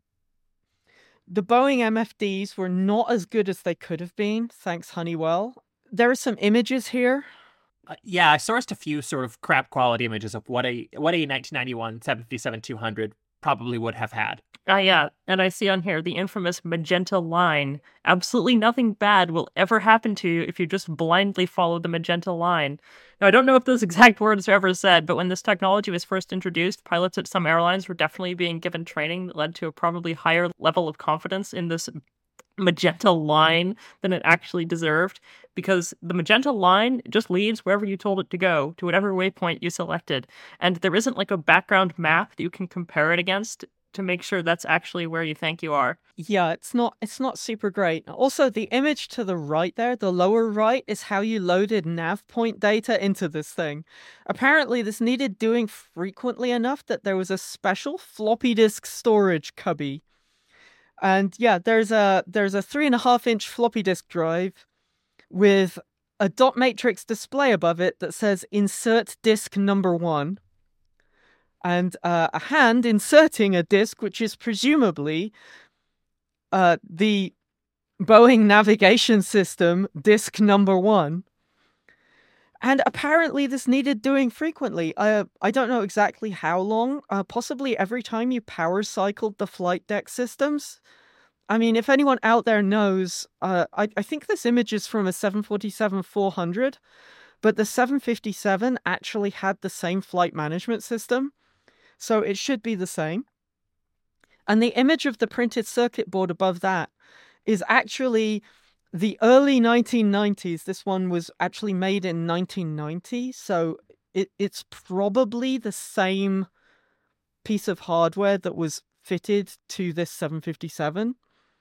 The Boeing M F Ds were not as good as they could have been, thanks Honeywell. There are some images here. Uh, yeah, I sourced a few sort of crap quality images of what a what a nineteen ninety-one seven fifty-seven two hundred probably would have had. Ah, uh, yeah, and I see on here the infamous magenta line. Absolutely nothing bad will ever happen to you if you just blindly follow the magenta line. Now, I don't know if those exact words are ever said, but when this technology was first introduced, pilots at some airlines were definitely being given training that led to a probably higher level of confidence in this magenta line than it actually deserved, because the magenta line just leads wherever you told it to go, to whatever waypoint you selected, and there isn't like a background map that you can compare it against to make sure that's actually where you think you are. Yeah, it's not it's not super great. Also, the image to the right there, the lower right, is how you loaded nav point data into this thing. Apparently, this needed doing frequently enough that there was a special floppy disk storage cubby. And yeah, there's a there's a three and a half inch floppy disk drive with a dot matrix display above it that says "Insert disk number one," and uh, a hand inserting a disk, which is presumably uh, the Boeing navigation system disk number one. And apparently this needed doing frequently. Uh, I don't know exactly how long, uh, possibly every time you power cycled the flight deck systems. I mean, if anyone out there knows, uh, I, I think this image is from a seven forty-seven four hundred, but the seven fifty-seven actually had the same flight management system, so it should be the same. And the image of the printed circuit board above that is actually the early nineteen nineties. This one was actually made in nineteen ninety, so it, it's probably the same piece of hardware that was fitted to this seven fifty-seven.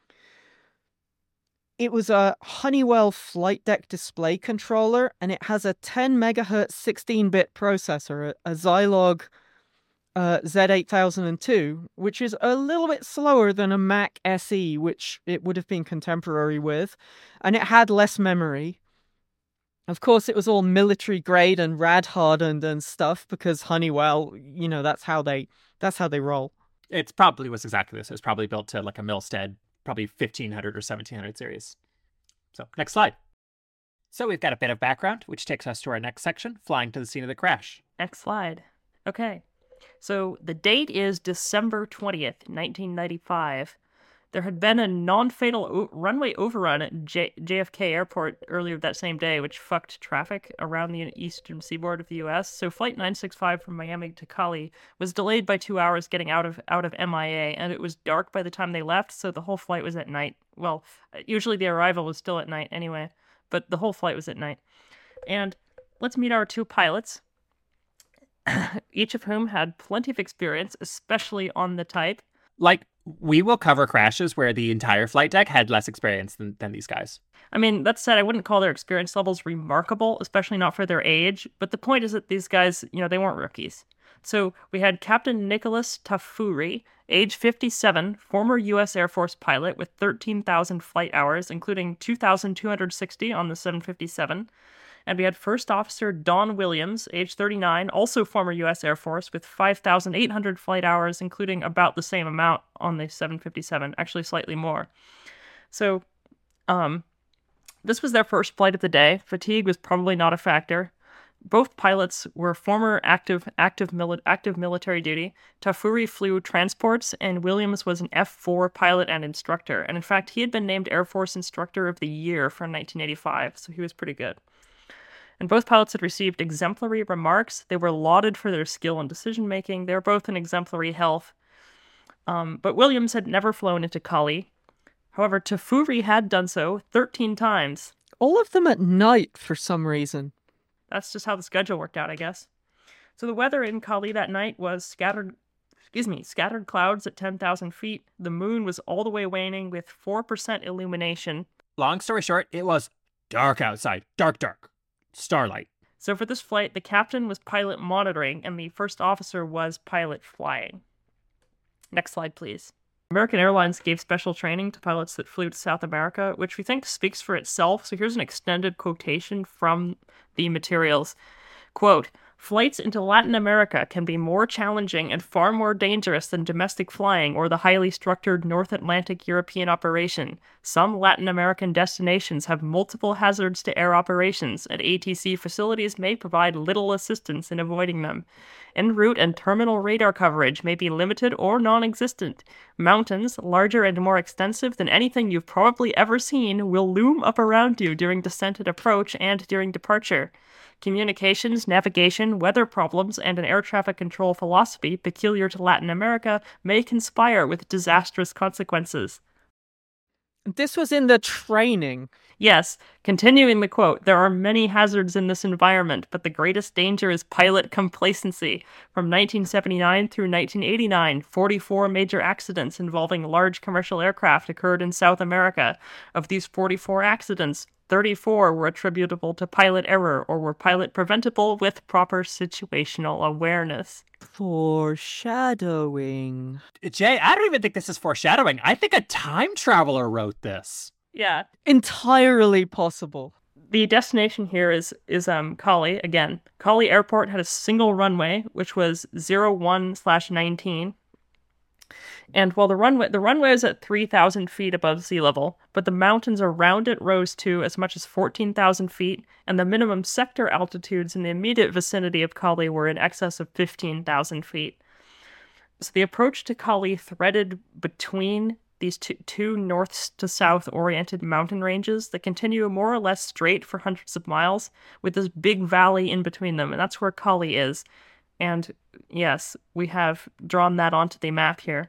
It was a Honeywell flight deck display controller, and it has a ten megahertz sixteen-bit processor, a Zilog uh, Z eight thousand two, which is a little bit slower than a Mac S E, which it would have been contemporary with, and it had less memory. Of course, it was all military grade and rad hardened and stuff because Honeywell, you know, that's how they that's how they roll. It probably was exactly this. It was probably built to like a Milstead, probably fifteen hundred or seventeen hundred series. So, next slide. So we've got a bit of background, which takes us to our next section, flying to the scene of the crash. Next slide. Okay. So the date is December twentieth, nineteen ninety-five. There had been a non-fatal o- runway overrun at J- JFK Airport earlier that same day, which fucked traffic around the eastern seaboard of the U S. So Flight nine sixty-five from Miami to Cali was delayed by two hours getting out of out of M I A, and it was dark by the time they left, so the whole flight was at night. Well, usually the arrival was still at night anyway, but the whole flight was at night. And let's meet our two pilots, each of whom had plenty of experience, especially on the type. Like, we will cover crashes where the entire flight deck had less experience than, than these guys. I mean, that said, I wouldn't call their experience levels remarkable, especially not for their age. But the point is that these guys, you know, they weren't rookies. So we had Captain Nicholas Tafuri, age fifty-seven, former U S Air Force pilot with thirteen thousand flight hours, including two thousand two hundred sixty on the seven fifty-seven. And we had First Officer Don Williams, age thirty-nine, also former U S Air Force, with five thousand eight hundred flight hours, including about the same amount on the seven fifty-seven, actually slightly more. So, um, this was their first flight of the day. Fatigue was probably not a factor. Both pilots were former active active, mili- active military duty. Tafuri flew transports, and Williams was an F four pilot and instructor. And in fact, he had been named Air Force Instructor of the Year for nineteen eighty-five, so he was pretty good. And both pilots had received exemplary remarks. They were lauded for their skill and decision-making. They were both in exemplary health. Um, but Williams had never flown into Cali. However, Tafuri had done so thirteen times. All of them at night for some reason. That's just how the schedule worked out, I guess. So the weather in Cali that night was scattered, excuse me, scattered clouds at ten thousand feet. The moon was all the way waning with four percent illumination. Long story short, it was dark outside. Dark, dark. Starlight. So for this flight, the captain was pilot monitoring, and the first officer was pilot flying. Next slide, please. American Airlines gave special training to pilots that flew to South America, which we think speaks for itself. So here's an extended quotation from the materials. Quote, "Flights into Latin America can be more challenging and far more dangerous than domestic flying or the highly structured North Atlantic European operation. Some Latin American destinations have multiple hazards to air operations, and A T C facilities may provide little assistance in avoiding them. En route and terminal radar coverage may be limited or non-existent. Mountains, larger and more extensive than anything you've probably ever seen, will loom up around you during descent and approach and during departure. Communications, navigation, weather problems, and an air traffic control philosophy peculiar to Latin America may conspire with disastrous consequences." This was in the training. Yes, continuing the quote, "There are many hazards in this environment, but the greatest danger is pilot complacency. From nineteen seventy-nine through nineteen eighty-nine, forty-four major accidents involving large commercial aircraft occurred in South America. Of these forty-four accidents, thirty-four were attributable to pilot error or were pilot preventable with proper situational awareness." Foreshadowing. Jay, I don't even think this is foreshadowing. I think a time traveler wrote this. Yeah. Entirely possible. The destination here is is um Cali again. Cali Airport had a single runway, which was zero one slash nineteen. And while the runway the runway is at three thousand feet above sea level, but the mountains around it rose to as much as fourteen thousand feet, and the minimum sector altitudes in the immediate vicinity of Cali were in excess of fifteen thousand feet. So the approach to Cali threaded between these two, two north to south oriented mountain ranges that continue more or less straight for hundreds of miles, with this big valley in between them, and that's where Cali is. And yes, we have drawn that onto the map here.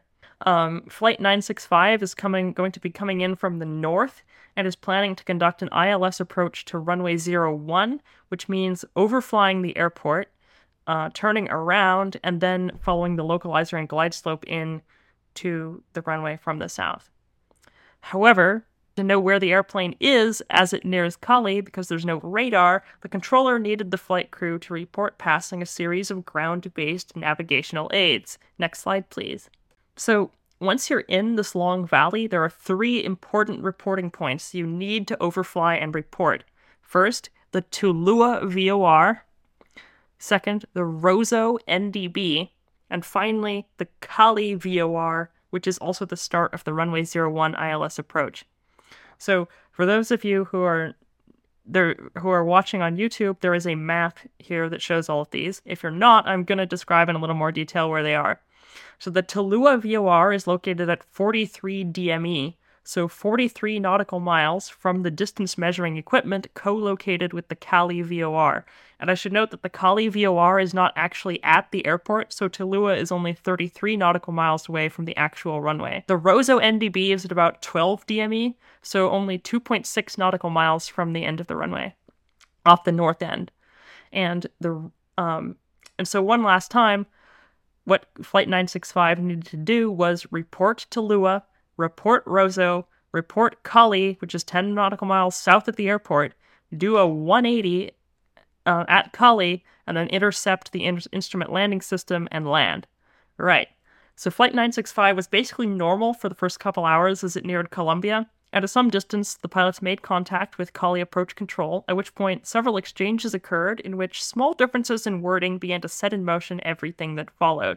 Um, Flight nine six five is coming, going to be coming in from the north and is planning to conduct an I L S approach to runway zero one, which means overflying the airport, uh, turning around, and then following the localizer and glide slope in to the runway from the south. However, to know where the airplane is as it nears Cali, because there's no radar, the controller needed the flight crew to report passing a series of ground-based navigational aids. Next slide, please. So, once you're in this long valley, there are three important reporting points you need to overfly and report. First, the Tulua V O R. Second, the Roseau N D B. And finally, the Cali V O R, which is also the start of the runway zero one I L S approach. So, for those of you who are there who are watching on YouTube, there is a map here that shows all of these. If you're not, I'm going to describe in a little more detail where they are. So the Tulua V O R is located at forty-three D M E, so forty-three nautical miles from the distance measuring equipment co-located with the Cali V O R. And I should note that the Cali V O R is not actually at the airport, so Tulua is only thirty-three nautical miles away from the actual runway. The Roseau N D B is at about twelve D M E, so only two point six nautical miles from the end of the runway, off the north end. And the um, and so one last time, what Flight nine six five needed to do was report Tulua, report Roseau, report Cali, which is ten nautical miles south of the airport, do a one eighty uh, at Cali, and then intercept the in- instrument landing system and land. Right. So Flight nine six five was basically normal for the first couple hours as it neared Columbia. At some distance, the pilots made contact with Cali Approach Control, at which point several exchanges occurred in which small differences in wording began to set in motion everything that followed.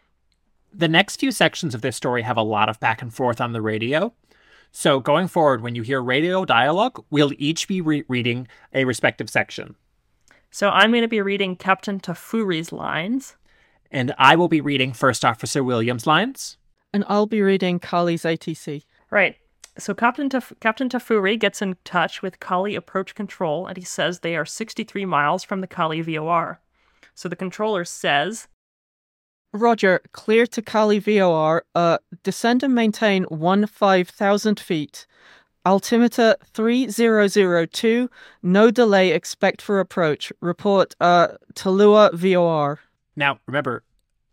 The next few sections of this story have a lot of back and forth on the radio. So going forward, when you hear radio dialogue, we'll each be re- reading a respective section. So I'm going to be reading Captain Tafuri's lines. And I will be reading First Officer Williams' lines. And I'll be reading Cali's A T C. Right. So Captain Taf- Captain Tafuri gets in touch with Cali Approach Control, and he says they are sixty-three miles from the Cali V O R. So the controller says, Roger, clear to Cali V O R. Uh, descend and maintain one five thousand feet. Altimeter three zero zero two. No delay. Expect for approach. Report. Uh, Tulua V O R. Now, remember,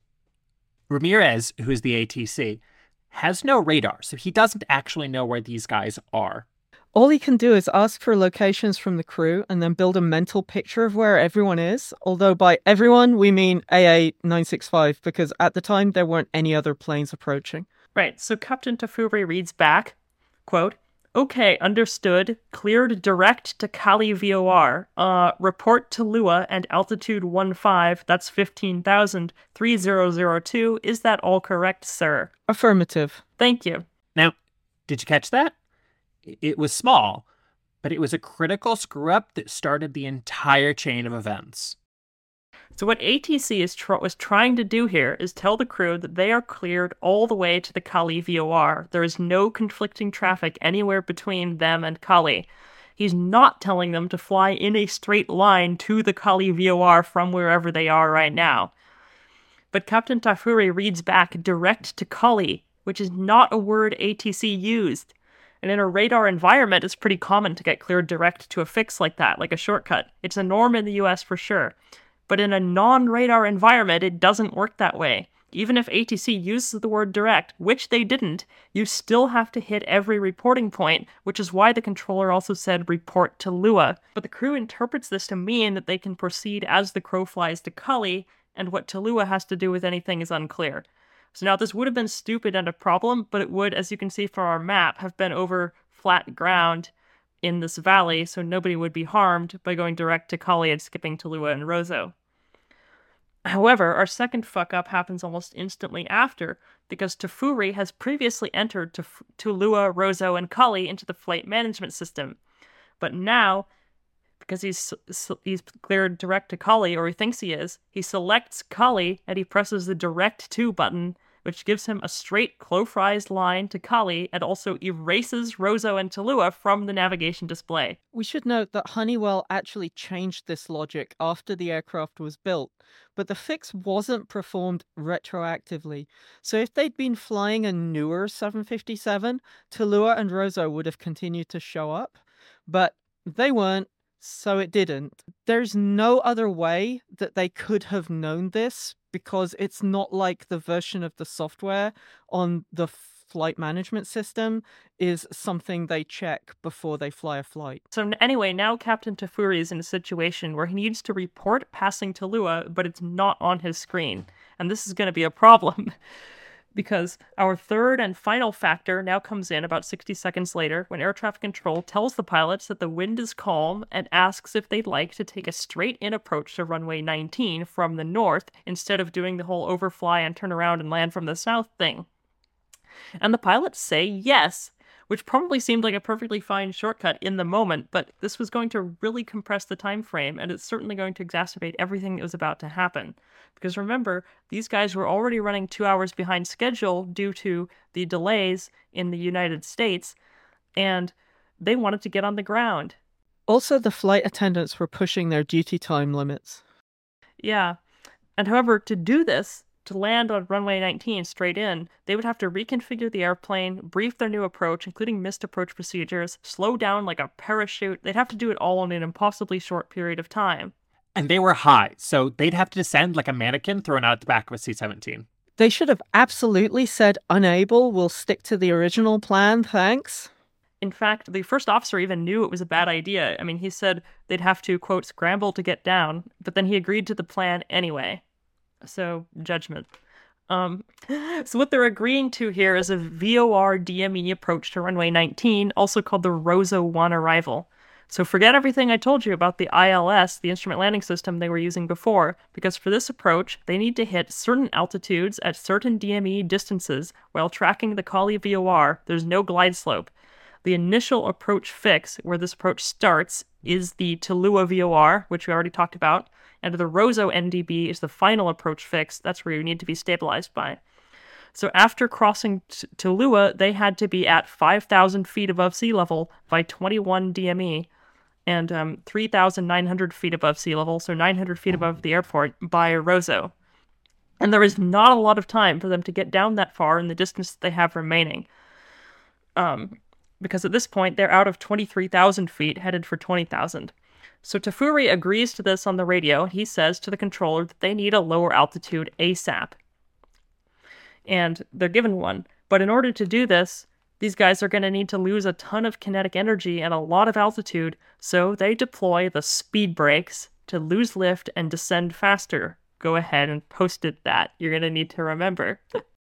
Ramirez, who is the A T C, has no radar, so he doesn't actually know where these guys are. All he can do is ask for locations from the crew and then build a mental picture of where everyone is. Although by everyone, we mean A A nine six five, because at the time there weren't any other planes approaching. Right, so Captain Tafuri reads back, quote, Okay, understood. Cleared direct to Cali V O R. Uh, report to Lua and altitude one five, that's fifteen thousand, three zero zero two. Is that all correct, sir? Affirmative. Thank you. Now, did you catch that? It was small, but it was a critical screw-up that started the entire chain of events. So what A T C is tr- was trying to do here is tell the crew that they are cleared all the way to the Cali V O R. There is no conflicting traffic anywhere between them and Cali. He's not telling them to fly in a straight line to the Cali V O R from wherever they are right now. But Captain Tafuri reads back direct to Cali, which is not a word A T C used. And in a radar environment, it's pretty common to get cleared direct to a fix like that, like a shortcut. It's a norm in the U S for sure. But in a non-radar environment, it doesn't work that way. Even if A T C uses the word direct, which they didn't, you still have to hit every reporting point, which is why the controller also said report to Lua. But the crew interprets this to mean that they can proceed as the crow flies to Cali, and what Tulua has to do with anything is unclear. So now this would have been stupid and a problem, but it would, as you can see from our map, have been over flat ground in this valley, so nobody would be harmed by going direct to Cali and skipping Tulua and Roseau. However, our second fuck-up happens almost instantly after, because Tafuri has previously entered Tuf- Tulua, Roseau, and Cali into the flight management system. But now, because he's he's cleared direct to Cali, or he thinks he is, he selects Cali and he presses the Direct To button, which gives him a straight close-rise line to Cali and also erases Roseau and Tulua from the navigation display. We should note that Honeywell actually changed this logic after the aircraft was built, but the fix wasn't performed retroactively. So if they'd been flying a newer seven fifty-seven, Tallulah and Roseau would have continued to show up, but they weren't, so it didn't. There's no other way that they could have known this, because it's not like the version of the software on the flight management system is something they check before they fly a flight. So anyway, now Captain Tafuri is in a situation where he needs to report passing Tallulah, but it's not on his screen. And this is going to be a problem because our third and final factor now comes in about sixty seconds later when air traffic control tells the pilots that the wind is calm and asks if they'd like to take a straight-in approach to runway nineteen from the north instead of doing the whole overfly and turn around and land from the south thing. And the pilots say yes, which probably seemed like a perfectly fine shortcut in the moment, but this was going to really compress the time frame, and it's certainly going to exacerbate everything that was about to happen. Because remember, these guys were already running two hours behind schedule due to the delays in the United States, and they wanted to get on the ground. Also, the flight attendants were pushing their duty time limits. Yeah. And however, to do this, to land on runway nineteen straight in, they would have to reconfigure the airplane, brief their new approach, including missed approach procedures, slow down like a parachute. They'd have to do it all in an impossibly short period of time. And they were high, so they'd have to descend like a mannequin thrown out the back of a C seventeen. They should have absolutely said unable, we'll stick to the original plan, thanks. In fact, the first officer even knew it was a bad idea. I mean, he said they'd have to, quote, scramble to get down, but then he agreed to the plan anyway. So, judgment. Um, so what they're agreeing to here is a V O R D M E approach to runway nineteen, also called the Roseau one arrival. So forget everything I told you about the I L S, the instrument landing system they were using before, because for this approach, they need to hit certain altitudes at certain D M E distances while tracking the Kali V O R. There's no glide slope. The initial approach fix, where this approach starts, is the Tallulah V O R, which we already talked about, and the Roseau N D B is the final approach fix. That's where you need to be stabilized by. So after crossing t- Tallulah, they had to be at five thousand feet above sea level by twenty-one D M E, and um, three thousand nine hundred feet above sea level, so nine hundred feet above the airport, by Roseau. And there is not a lot of time for them to get down that far in the distance that they have remaining. Um, because at this point, they're out of twenty-three thousand feet, headed for twenty thousand. So Tafuri agrees to this on the radio. He says to the controller that they need a lower altitude ASAP. And they're given one. But in order to do this, these guys are going to need to lose a ton of kinetic energy and a lot of altitude, so they deploy the speed brakes to lose lift and descend faster. Go ahead and post-it that. You're going to need to remember.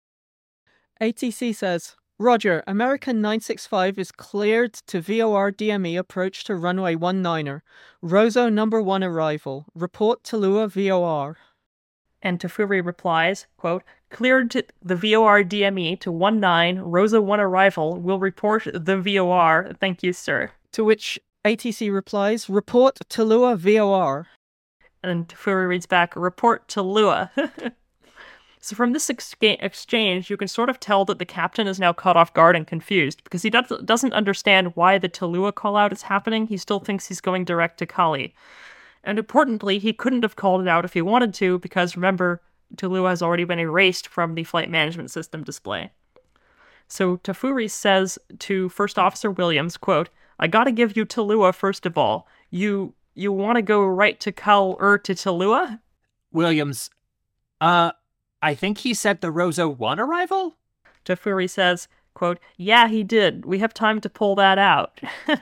A T C says, Roger, American nine sixty-five is cleared to V O R D M E approach to runway nineteen. Roseau number one arrival. Report Tallulah V O R. And Tafuri replies, quote, cleared to the V O R D M E to nineteen, Roseau one arrival. Will report the V O R. Thank you, sir. To which A T C replies, report Tallulah V O R. And Tafuri reads back, report Tallulah. So from this ex- exchange, you can sort of tell that the captain is now caught off guard and confused, because he does- doesn't understand why the Tallulah call-out is happening. He still thinks he's going direct to Kali. And importantly, he couldn't have called it out if he wanted to, because remember, Tallulah has already been erased from the flight management system display. So Tafuri says to First Officer Williams, quote, I gotta give you Tallulah first of all. You you want to go right to Kal er to Tallulah? Williams, uh... I think he said the Roseau one arrival? Tafuri says, quote, yeah, he did. We have time to pull that out.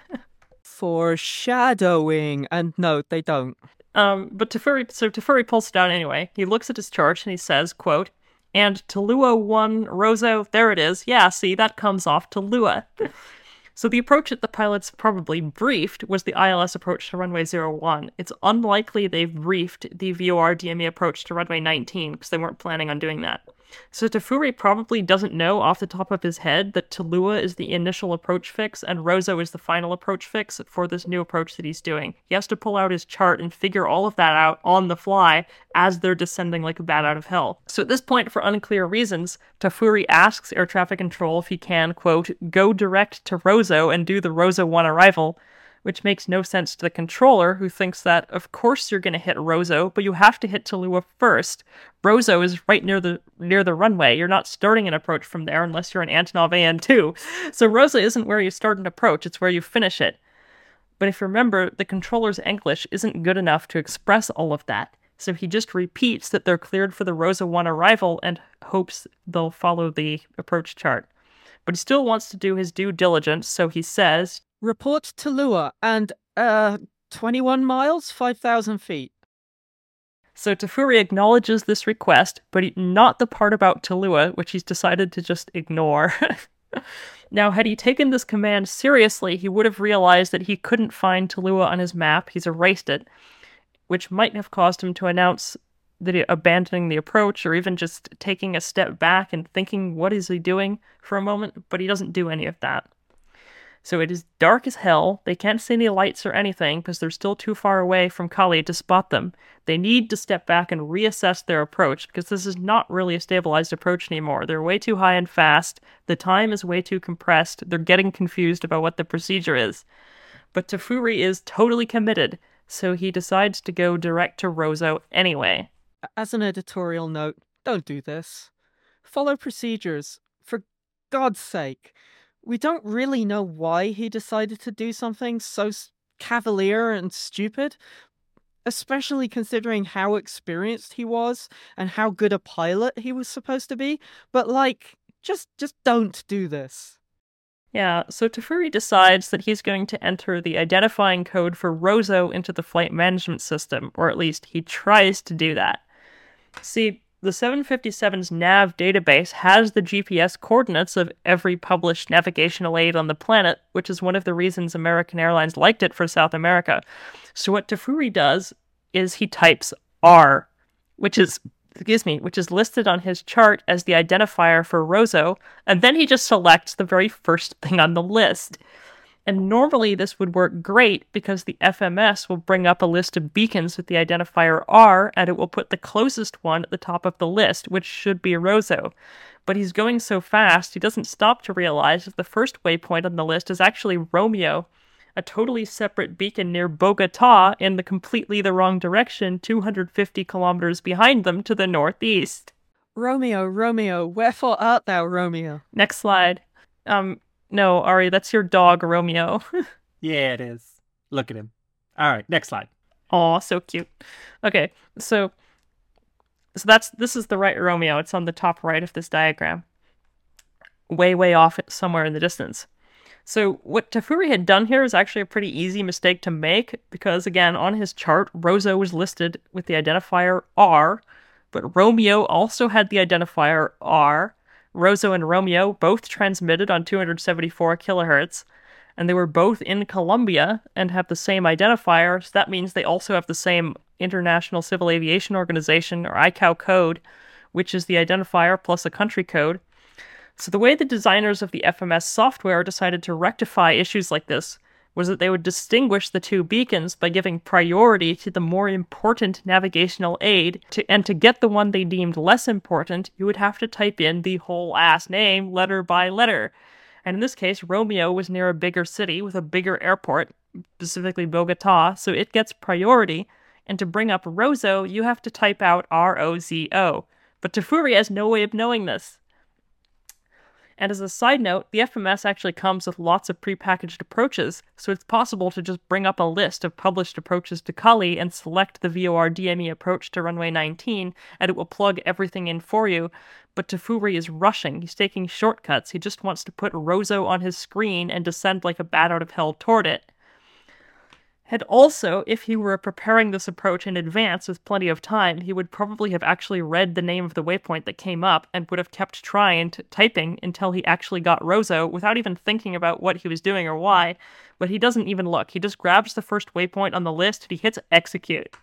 Foreshadowing. And no, they don't. Um, but Tafuri, so Tafuri pulls it out anyway. He looks at his chart and he says, quote, and Tallulah one, Roseau, there it is. Yeah, see, that comes off Tallulah. So the approach that the pilots probably briefed was the I L S approach to runway zero one. It's unlikely they've briefed the V O R D M E approach to runway nineteen, because they weren't planning on doing that. So Tafuri probably doesn't know off the top of his head that Tallulah is the initial approach fix and Roseau is the final approach fix for this new approach that he's doing. He has to pull out his chart and figure all of that out on the fly as they're descending like a bat out of hell. So at this point, for unclear reasons, Tafuri asks air traffic control if he can, quote, go direct to Roseau and do the Roseau one arrival, which makes no sense to the controller, who thinks that, of course you're going to hit Roseau, but you have to hit Tallulah first. Roseau is right near the near the runway. You're not starting an approach from there unless you're an Antonov A N two. So Roseau isn't where you start an approach, it's where you finish it. But if you remember, the controller's English isn't good enough to express all of that. So he just repeats that they're cleared for the Roseau one arrival and hopes they'll follow the approach chart. But he still wants to do his due diligence, so he says, report to Tallulah and, uh, twenty-one miles, five thousand feet. So Tefuri acknowledges this request, but he, not the part about Tallulah, which he's decided to just ignore. Now, had he taken this command seriously, he would have realized that he couldn't find Tallulah on his map. He's erased it, which might have caused him to announce that he, abandoning the approach, or even just taking a step back and thinking, what is he doing for a moment? But he doesn't do any of that. So it is dark as hell. They can't see any lights or anything because they're still too far away from Kali to spot them. They need to step back and reassess their approach because this is not really a stabilized approach anymore. They're way too high and fast. The time is way too compressed. They're getting confused about what the procedure is. But Tefuri is totally committed, so he decides to go direct to Roseau anyway. As an editorial note, don't do this. Follow procedures. For God's sake. We don't really know why he decided to do something so cavalier and stupid, especially considering how experienced he was and how good a pilot he was supposed to be. But, like, just just don't do this. Yeah, so Tefuri decides that he's going to enter the identifying code for Roseau into the flight management system, or at least he tries to do that. See, the seven fifty-seven's nav database has the G P S coordinates of every published navigational aid on the planet, which is one of the reasons American Airlines liked it for South America. So what Tefuri does is he types R, which is, excuse me, which is listed on his chart as the identifier for Roseau, and then he just selects the very first thing on the list. And normally this would work great because the F M S will bring up a list of beacons with the identifier R, and it will put the closest one at the top of the list, which should be Roseau. But he's going so fast, he doesn't stop to realize that the first waypoint on the list is actually Romeo, a totally separate beacon near Bogota in the completely the wrong direction, two hundred fifty kilometers behind them to the northeast. Romeo, Romeo, wherefore art thou, Romeo? Next slide. Um... No, Ari, that's your dog, Romeo. Yeah, it is. Look at him. All right, next slide. Aw, so cute. Okay, so so that's this is the right Romeo. It's on the top right of this diagram. Way, way off somewhere in the distance. So what Tefuri had done here is actually a pretty easy mistake to make because, again, on his chart, Roseau was listed with the identifier R, but Romeo also had the identifier R. Roseau and Romeo both transmitted on two hundred seventy-four kilohertz, and they were both in Colombia and have the same identifier, so that means they also have the same International Civil Aviation Organization, or I C A O code, which is the identifier plus a country code. So the way the designers of the F M S software decided to rectify issues like this was that they would distinguish the two beacons by giving priority to the more important navigational aid, to, and to get the one they deemed less important, you would have to type in the whole ass name letter by letter. And in this case, Romeo was near a bigger city with a bigger airport, specifically Bogota, so it gets priority, and to bring up Roseau, you have to type out R O Z O. But Tefuri has no way of knowing this. And as a side note, the F M S actually comes with lots of prepackaged approaches, so it's possible to just bring up a list of published approaches to Kali and select the V O R D M E approach to runway nineteen, and it will plug everything in for you. But Tefuri is rushing. He's taking shortcuts. He just wants to put Roseau on his screen and descend like a bat out of hell toward it. And also, if he were preparing this approach in advance with plenty of time, he would probably have actually read the name of the waypoint that came up and would have kept trying, to, typing until he actually got Roseau without even thinking about what he was doing or why. But he doesn't even look. He just grabs the first waypoint on the list and he hits execute.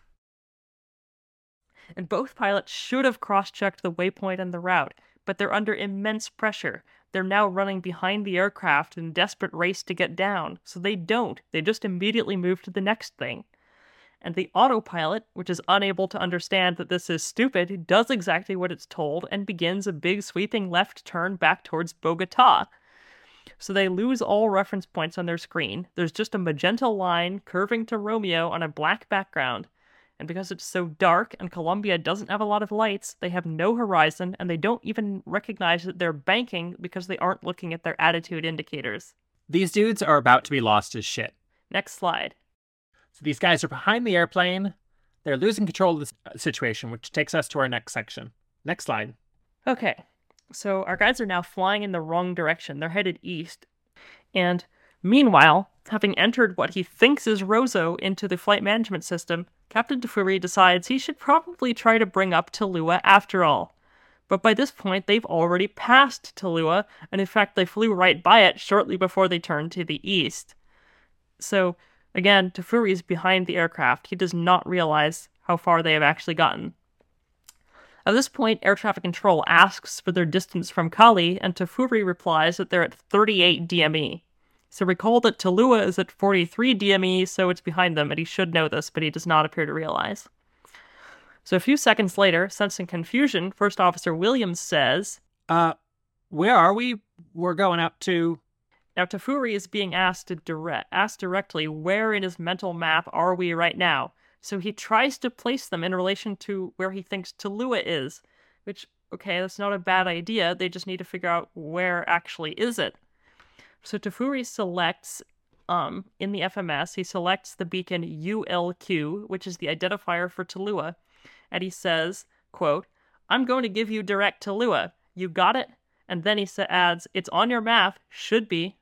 And both pilots should have cross-checked the waypoint and the route, but they're under immense pressure. They're now running behind the aircraft in a desperate race to get down, so they don't. They just immediately move to the next thing. And the autopilot, which is unable to understand that this is stupid, does exactly what it's told and begins a big sweeping left turn back towards Bogota. So they lose all reference points on their screen. There's just a magenta line curving to Romeo on a black background. And because it's so dark and Columbia doesn't have a lot of lights, they have no horizon, and they don't even recognize that they're banking because they aren't looking at their attitude indicators. These dudes are about to be lost as shit. Next slide. So these guys are behind the airplane. They're losing control of the situation, which takes us to our next section. Next slide. Okay, so our guys are now flying in the wrong direction. They're headed east. And meanwhile, having entered what he thinks is Roseau into the flight management system, Captain Tefuri decides he should probably try to bring up Tallulah after all. But by this point, they've already passed Tallulah, and in fact, they flew right by it shortly before they turned to the east. So, again, Tefuri is behind the aircraft. He does not realize how far they have actually gotten. At this point, air traffic control asks for their distance from Kali, and Tefuri replies that they're at thirty-eight D M E. So recall that Tallulah is at forty-three D M E, so it's behind them, and he should know this, but he does not appear to realize. So a few seconds later, sensing confusion, First Officer Williams says, Uh, where are we? We're going up to... Now Tefuri is being asked, to direct, asked directly, where in his mental map are we right now? So he tries to place them in relation to where he thinks Tallulah is, which, okay, that's not a bad idea. They just need to figure out where actually is it. So Tefuri selects, um, in the F M S, he selects the beacon U L Q, which is the identifier for Tallulah, and he says, quote, I'm going to give you direct Tallulah. You got it? And then he adds, it's on your map, should be.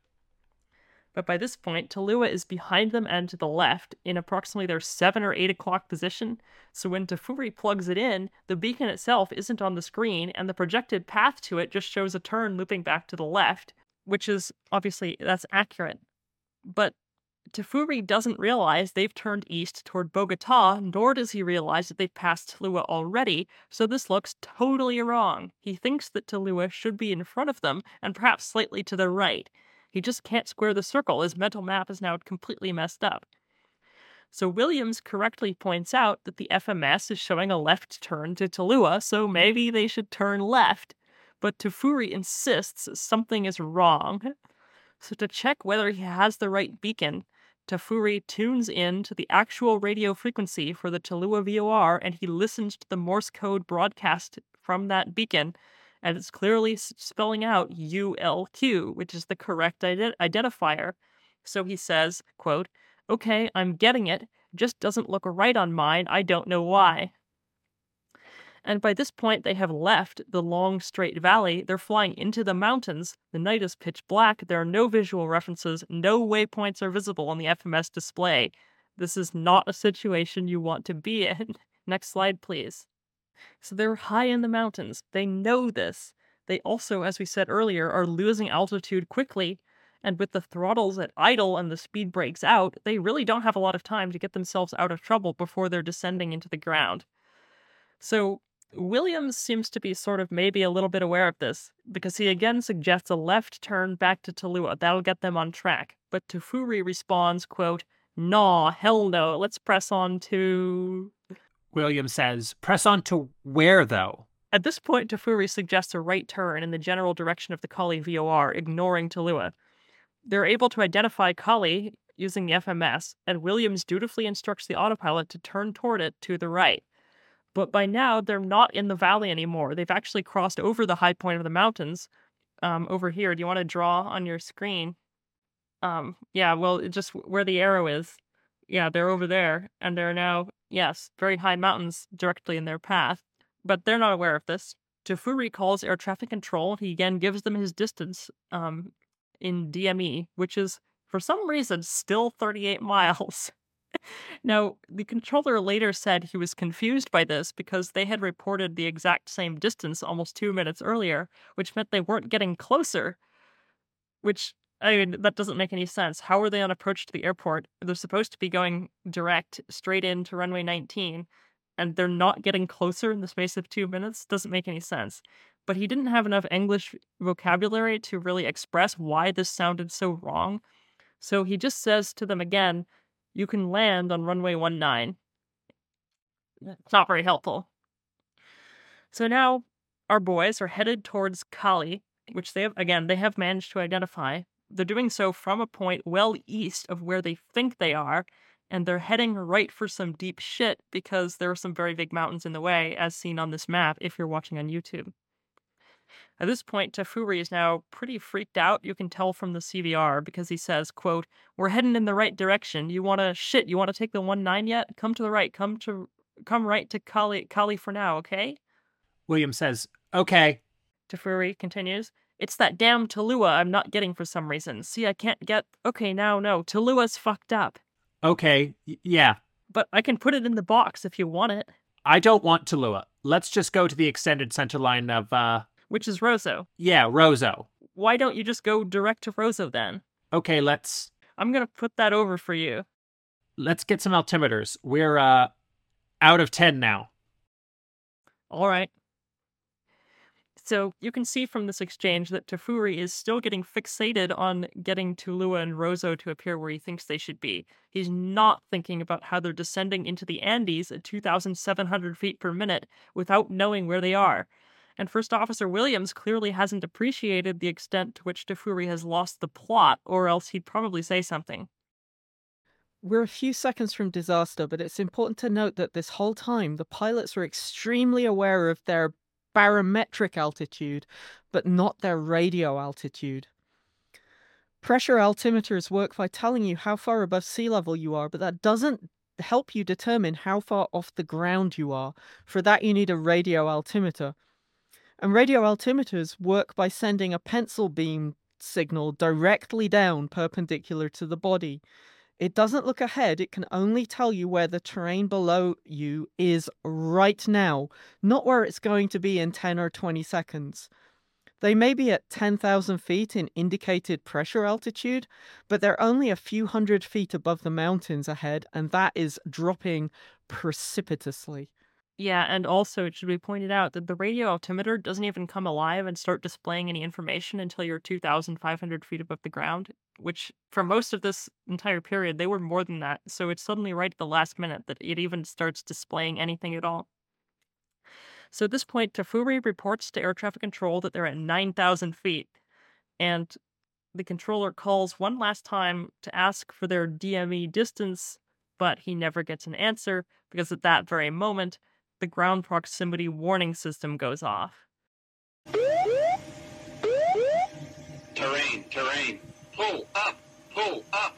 But by this point, Tallulah is behind them and to the left, in approximately their seven or eight o'clock position, so when Tefuri plugs it in, the beacon itself isn't on the screen, and the projected path to it just shows a turn looping back to the left, which is, obviously, that's accurate. But Tefuri doesn't realize they've turned east toward Bogota, nor does he realize that they've passed Tallulah already, so this looks totally wrong. He thinks that Tallulah should be in front of them, and perhaps slightly to the right. He just can't square the circle. His mental map is now completely messed up. So Williams correctly points out that the F M S is showing a left turn to Tallulah, so maybe they should turn left. But Tefuri insists something is wrong. So to check whether he has the right beacon, Tefuri tunes in to the actual radio frequency for the Tallulah V O R, and he listens to the Morse code broadcast from that beacon, and it's clearly spelling out U L Q, which is the correct ident- identifier. So he says, quote, okay, I'm getting it, just doesn't look right on mine, I don't know why. And by this point, they have left the long, straight valley. They're flying into the mountains. The night is pitch black. There are no visual references. No waypoints are visible on the F M S display. This is not a situation you want to be in. Next slide, please. So they're high in the mountains. They know this. They also, as we said earlier, are losing altitude quickly. And with the throttles at idle and the speed breaks out, they really don't have a lot of time to get themselves out of trouble before they're descending into the ground. So Williams seems to be sort of maybe a little bit aware of this, because he again suggests a left turn back to Tallulah. That'll get them on track. But Tefuri responds, quote, nah, hell no, let's press on to... Williams says, press on to where, though? At this point, Tefuri suggests a right turn in the general direction of the Kali V O R, ignoring Tallulah. They're able to identify Kali using the F M S, and Williams dutifully instructs the autopilot to turn toward it to the right. But by now, they're not in the valley anymore. They've actually crossed over the high point of the mountains. Um, over here, do you want to draw on your screen? Um, yeah, well, it just where the arrow is. Yeah, they're over there, and they're now, yes, very high mountains directly in their path. But they're not aware of this. Tefuri calls air traffic control. He again gives them his distance um, in D M E, which is, for some reason, still thirty-eight miles. Now, the controller later said he was confused by this because they had reported the exact same distance almost two minutes earlier, which meant they weren't getting closer. Which, I mean, that doesn't make any sense. How are they on approach to the airport? They're supposed to be going direct, straight into runway nineteen, and they're not getting closer in the space of two minutes? Doesn't make any sense. But he didn't have enough English vocabulary to really express why this sounded so wrong. So he just says to them again, you can land on runway nineteen. It's not very helpful. So now our boys are headed towards Kali, which they have, again, they have managed to identify. They're doing so from a point well east of where they think they are, and they're heading right for some deep shit because there are some very big mountains in the way, as seen on this map if you're watching on YouTube. At this point, Tefuri is now pretty freaked out, you can tell from the C V R, because he says, quote, "We're heading in the right direction. You want to, shit, you want to take the one nine yet? Come to the right. Come to, come right to Kali, Kali for now, okay?" Williams says, "Okay." Tefuri continues, "It's that damn Tallulah I'm not getting for some reason. See, I can't get, okay, now, no, Tallulah's fucked up. Okay, y- yeah. But I can put it in the box if you want it." I don't want Tallulah. Let's just go to the extended center line of, uh... Which is Roseau. Yeah, Roseau. Why don't you just go direct to Roseau then? Okay, let's... I'm gonna put that over for you. Let's get some altimeters. We're, uh, out of ten now. All right. So you can see from this exchange that Tefuri is still getting fixated on getting Tallulah and Roseau to appear where he thinks they should be. He's not thinking about how they're descending into the Andes at two thousand seven hundred feet per minute without knowing where they are. And First Officer Williams clearly hasn't appreciated the extent to which Tefuri has lost the plot, or else he'd probably say something. We're a few seconds from disaster, but it's important to note that this whole time the pilots were extremely aware of their barometric altitude, but not their radio altitude. Pressure altimeters work by telling you how far above sea level you are, but that doesn't help you determine how far off the ground you are. For that, you need a radio altimeter. And radio altimeters work by sending a pencil beam signal directly down perpendicular to the body. It doesn't look ahead, it can only tell you where the terrain below you is right now, not where it's going to be in ten or twenty seconds. They may be at ten thousand feet in indicated pressure altitude, but they're only a few hundred feet above the mountains ahead, and that is dropping precipitously. Yeah, and also it should be pointed out that the radio altimeter doesn't even come alive and start displaying any information until you're two thousand five hundred feet above the ground, which for most of this entire period, they were more than that. So it's suddenly right at the last minute that it even starts displaying anything at all. So at this point, Tefuri reports to air traffic control that they're at nine thousand feet, and the controller calls one last time to ask for their D M E distance, but he never gets an answer because at that very moment, the ground proximity warning system goes off. Terrain, terrain. Pull up, pull up.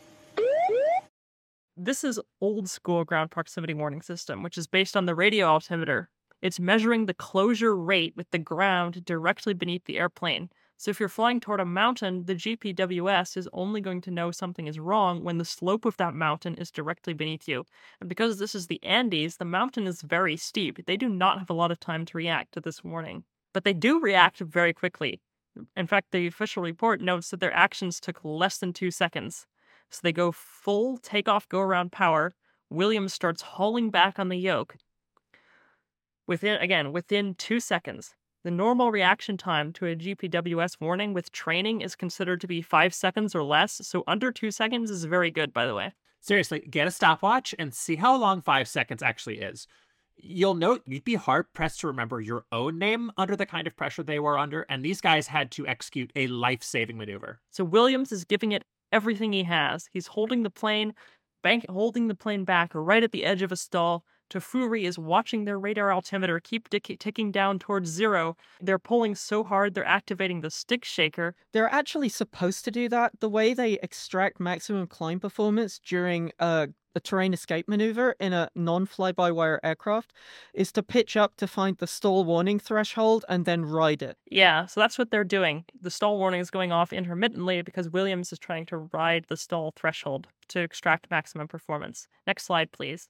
This is old school ground proximity warning system, which is based on the radio altimeter. It's measuring the closure rate with the ground directly beneath the airplane. So if you're flying toward a mountain, the G P W S is only going to know something is wrong when the slope of that mountain is directly beneath you. And because this is the Andes, the mountain is very steep. They do not have a lot of time to react to this warning. But they do react very quickly. In fact, the official report notes that their actions took less than two seconds. So they go full takeoff, go around power. Williams starts hauling back on the yoke. Within, again, within two seconds. The normal reaction time to a G P W S warning with training is considered to be five seconds or less, so under two seconds is very good, by the way. Seriously, get a stopwatch and see how long five seconds actually is. You'll note you'd be hard-pressed to remember your own name under the kind of pressure they were under, and these guys had to execute a life-saving maneuver. So Williams is giving it everything he has. He's holding the plane, bank, holding the plane back right at the edge of a stall. Tefuri is watching their radar altimeter keep dick- ticking down towards zero. They're pulling so hard they're activating the stick shaker. They're actually supposed to do that. The way they extract maximum climb performance during a, a terrain escape maneuver in a non-fly-by-wire aircraft is to pitch up to find the stall warning threshold and then ride it. Yeah, so that's what they're doing. The stall warning is going off intermittently because Williams is trying to ride the stall threshold to extract maximum performance. Next slide, please.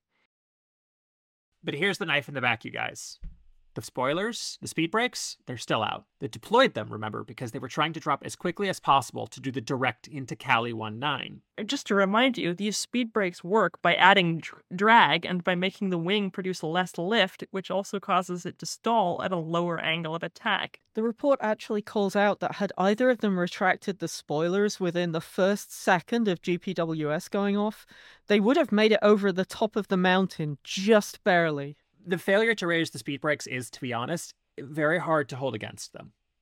But here's the knife in the back, you guys. The spoilers, the speed brakes, they're still out. They deployed them, remember, because they were trying to drop as quickly as possible to do the direct into Kali nineteen. Just to remind you, these speed brakes work by adding dr- drag and by making the wing produce less lift, which also causes it to stall at a lower angle of attack. The report actually calls out that had either of them retracted the spoilers within the first second of G P W S going off, they would have made it over the top of the mountain just barely. The failure to raise the speed brakes is, to be honest, very hard to hold against them.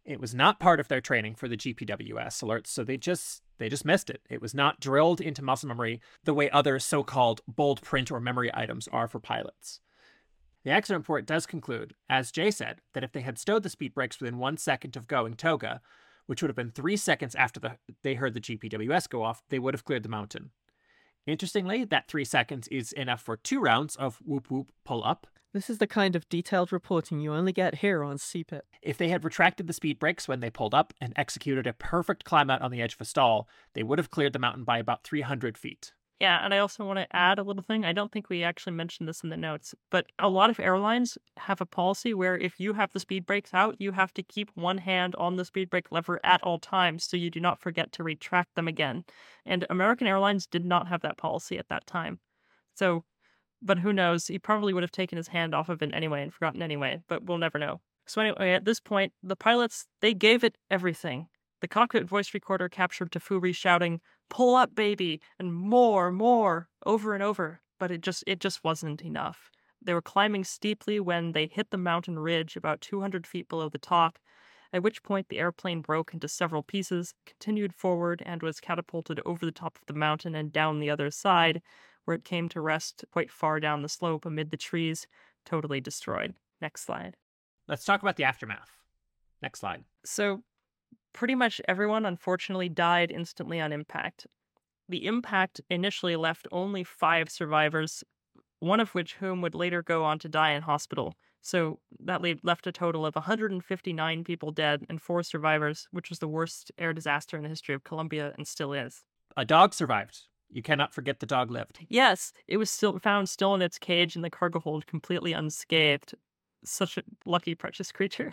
It was not part of their training for the G P W S alerts, so they just they just missed it. It was not drilled into muscle memory the way other so-called bold print or memory items are for pilots. The accident report does conclude, as Jay said, that if they had stowed the speed brakes within one second of going Toga, which would have been three seconds after the, they heard the G P W S go off, they would have cleared the mountain. Interestingly, that three seconds is enough for two rounds of whoop whoop pull up. This is the kind of detailed reporting you only get here on C P I T. If they had retracted the speed brakes when they pulled up and executed a perfect climb out on the edge of a stall, they would have cleared the mountain by about three hundred feet. Yeah, and I also want to add a little thing. I don't think we actually mentioned this in the notes, but a lot of airlines have a policy where if you have the speed brakes out, you have to keep one hand on the speed brake lever at all times so you do not forget to retract them again. And American Airlines did not have that policy at that time. So, but who knows? He probably would have taken his hand off of it anyway and forgotten anyway, but we'll never know. So anyway, at this point, the pilots, they gave it everything. The cockpit voice recorder captured Tafuri shouting, "Pull up, baby," and more, more, over and over. But it just it just wasn't enough. They were climbing steeply when they hit the mountain ridge about two hundred feet below the top, at which point the airplane broke into several pieces, continued forward, and was catapulted over the top of the mountain and down the other side, where it came to rest quite far down the slope amid the trees, totally destroyed. Next slide. Let's talk about the aftermath. Next slide. So, pretty much everyone, unfortunately, died instantly on impact. The impact initially left only five survivors, one of which whom would later go on to die in hospital. So that left a total of one hundred fifty-nine people dead and four survivors, which was the worst air disaster in the history of Colombia and still is. A dog survived. You cannot forget the dog lived. Yes, it was still found still in its cage in the cargo hold, completely unscathed. Such a lucky, precious creature.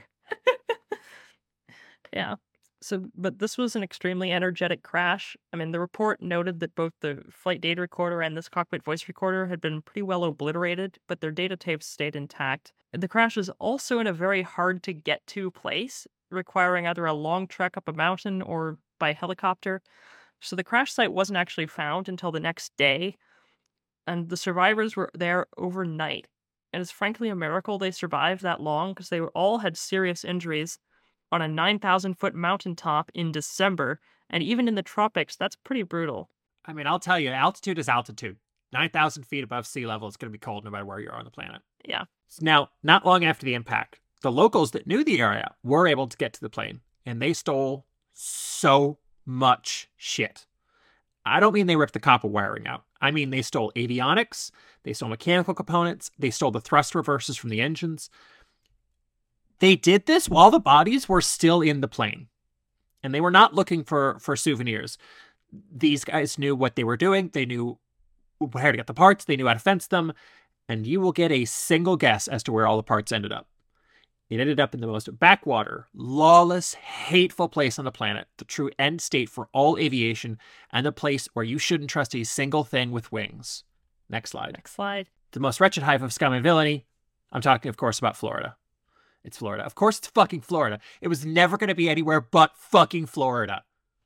Yeah. So, but this was an extremely energetic crash. I mean, the report noted that both the flight data recorder and this cockpit voice recorder had been pretty well obliterated, but their data tapes stayed intact. The crash was also in a very hard to get to place, requiring either a long trek up a mountain or by helicopter. So the crash site wasn't actually found until the next day, and the survivors were there overnight. And it's frankly a miracle they survived that long, because they all had serious injuries on a nine thousand foot mountaintop in December, and even in the tropics, that's pretty brutal. I mean, I'll tell you, altitude is altitude. nine thousand feet above sea level, it's going to be cold no matter where you are on the planet. Yeah. Now, not long after the impact, the locals that knew the area were able to get to the plane, and they stole so much shit. I don't mean they ripped the copper wiring out. I mean they stole avionics, they stole mechanical components, they stole the thrust reversers from the engines. They did this while the bodies were still in the plane. And they were not looking for, for souvenirs. These guys knew what they were doing. They knew where to get the parts. They knew how to fence them. And you will get a single guess as to where all the parts ended up. It ended up in the most backwater, lawless, hateful place on the planet, the true end state for all aviation, and the place where you shouldn't trust a single thing with wings. Next slide. Next slide. The most wretched hive of scum and villainy. I'm talking, of course, about Florida. It's Florida. Of course it's fucking Florida. It was never going to be anywhere but fucking Florida.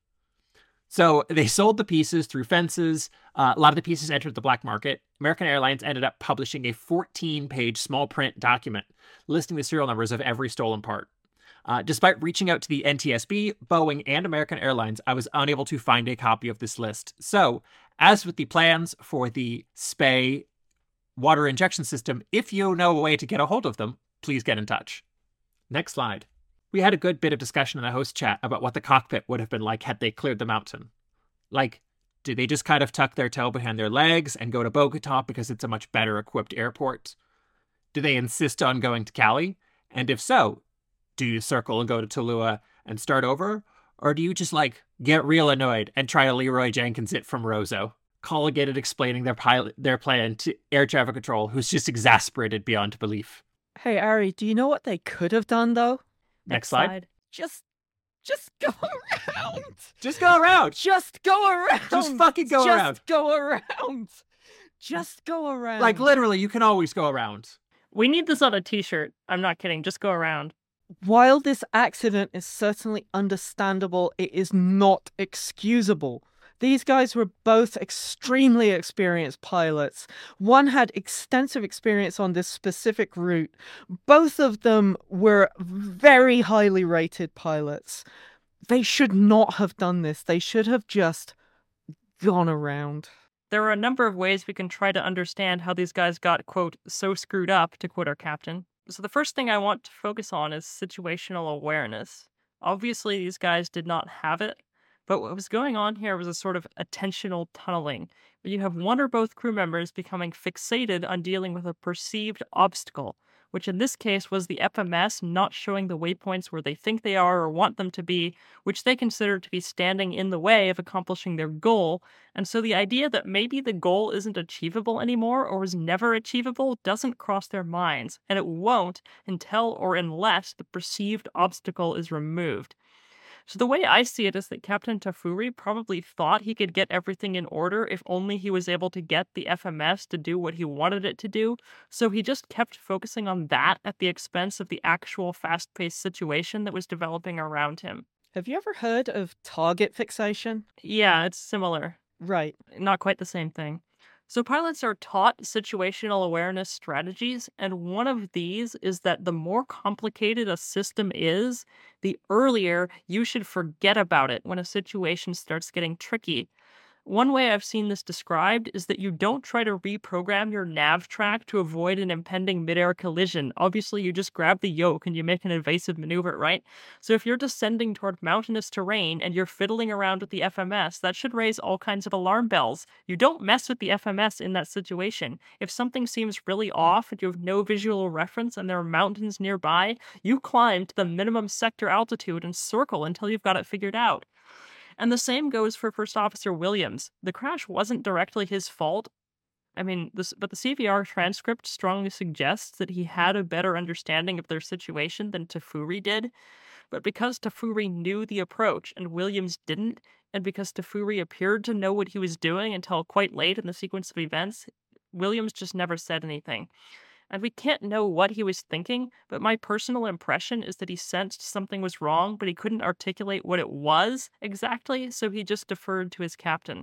So they sold the pieces through fences. Uh, a lot of the pieces entered the black market. American Airlines ended up publishing a fourteen-page small print document listing the serial numbers of every stolen part. Uh, despite reaching out to the N T S B, Boeing, and American Airlines, I was unable to find a copy of this list. So, as with the plans for the S P A water injection system, if you know a way to get a hold of them, please get in touch. Next slide. We had a good bit of discussion in the host chat about what the cockpit would have been like had they cleared the mountain. Like, do they just kind of tuck their tail behind their legs and go to Bogota because it's a much better equipped airport? Do they insist on going to Cali? And if so, do you circle and go to Tulua and start over? Or do you just, like, get real annoyed and try to Leroy Jenkins it from Roseau? Colligated explaining their pilot, their plan to air traffic control, who's just exasperated beyond belief. Hey, Ari, do you know what they could have done, though? Next slide. Just, just go around. Just go around. Just go around. Just fucking go just around. Just go around. Just go around. Like, literally, you can always go around. We need this on a t-shirt. I'm not kidding. Just go around. While this accident is certainly understandable, it is not excusable. These guys were both extremely experienced pilots. One had extensive experience on this specific route. Both of them were very highly rated pilots. They should not have done this. They should have just gone around. There are a number of ways we can try to understand how these guys got, quote, so screwed up, to quote our captain. So the first thing I want to focus on is situational awareness. Obviously, these guys did not have it, but what was going on here was a sort of attentional tunneling, where you have one or both crew members becoming fixated on dealing with a perceived obstacle, which in this case was the F M S not showing the waypoints where they think they are or want them to be, which they consider to be standing in the way of accomplishing their goal. And so the idea that maybe the goal isn't achievable anymore or was never achievable doesn't cross their minds, and it won't until or unless the perceived obstacle is removed. So the way I see it is that Captain Tafuri probably thought he could get everything in order if only he was able to get the F M S to do what he wanted it to do, so he just kept focusing on that at the expense of the actual fast-paced situation that was developing around him. Have you ever heard of target fixation? Yeah, it's similar. Right. Not quite the same thing. So pilots are taught situational awareness strategies, and one of these is that the more complicated a system is, the earlier you should forget about it when a situation starts getting tricky. One way I've seen this described is that you don't try to reprogram your nav track to avoid an impending midair collision. Obviously, you just grab the yoke and you make an evasive maneuver, right? So if you're descending toward mountainous terrain and you're fiddling around with the F M S, that should raise all kinds of alarm bells. You don't mess with the F M S in that situation. If something seems really off and you have no visual reference and there are mountains nearby, you climb to the minimum sector altitude and circle until you've got it figured out. And the same goes for First Officer Williams. The crash wasn't directly his fault. I mean, this, but the C V R transcript strongly suggests that he had a better understanding of their situation than Tafuri did. But because Tafuri knew the approach and Williams didn't, and because Tafuri appeared to know what he was doing until quite late in the sequence of events, Williams just never said anything. And we can't know what he was thinking, but my personal impression is that he sensed something was wrong, but he couldn't articulate what it was exactly, so he just deferred to his captain.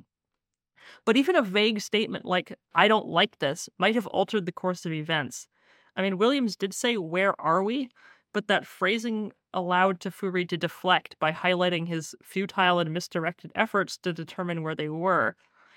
But even a vague statement like, "I don't like this," might have altered the course of events. I mean, Williams did say, "Where are we?" But that phrasing allowed Tafuri to deflect by highlighting his futile and misdirected efforts to determine where they were.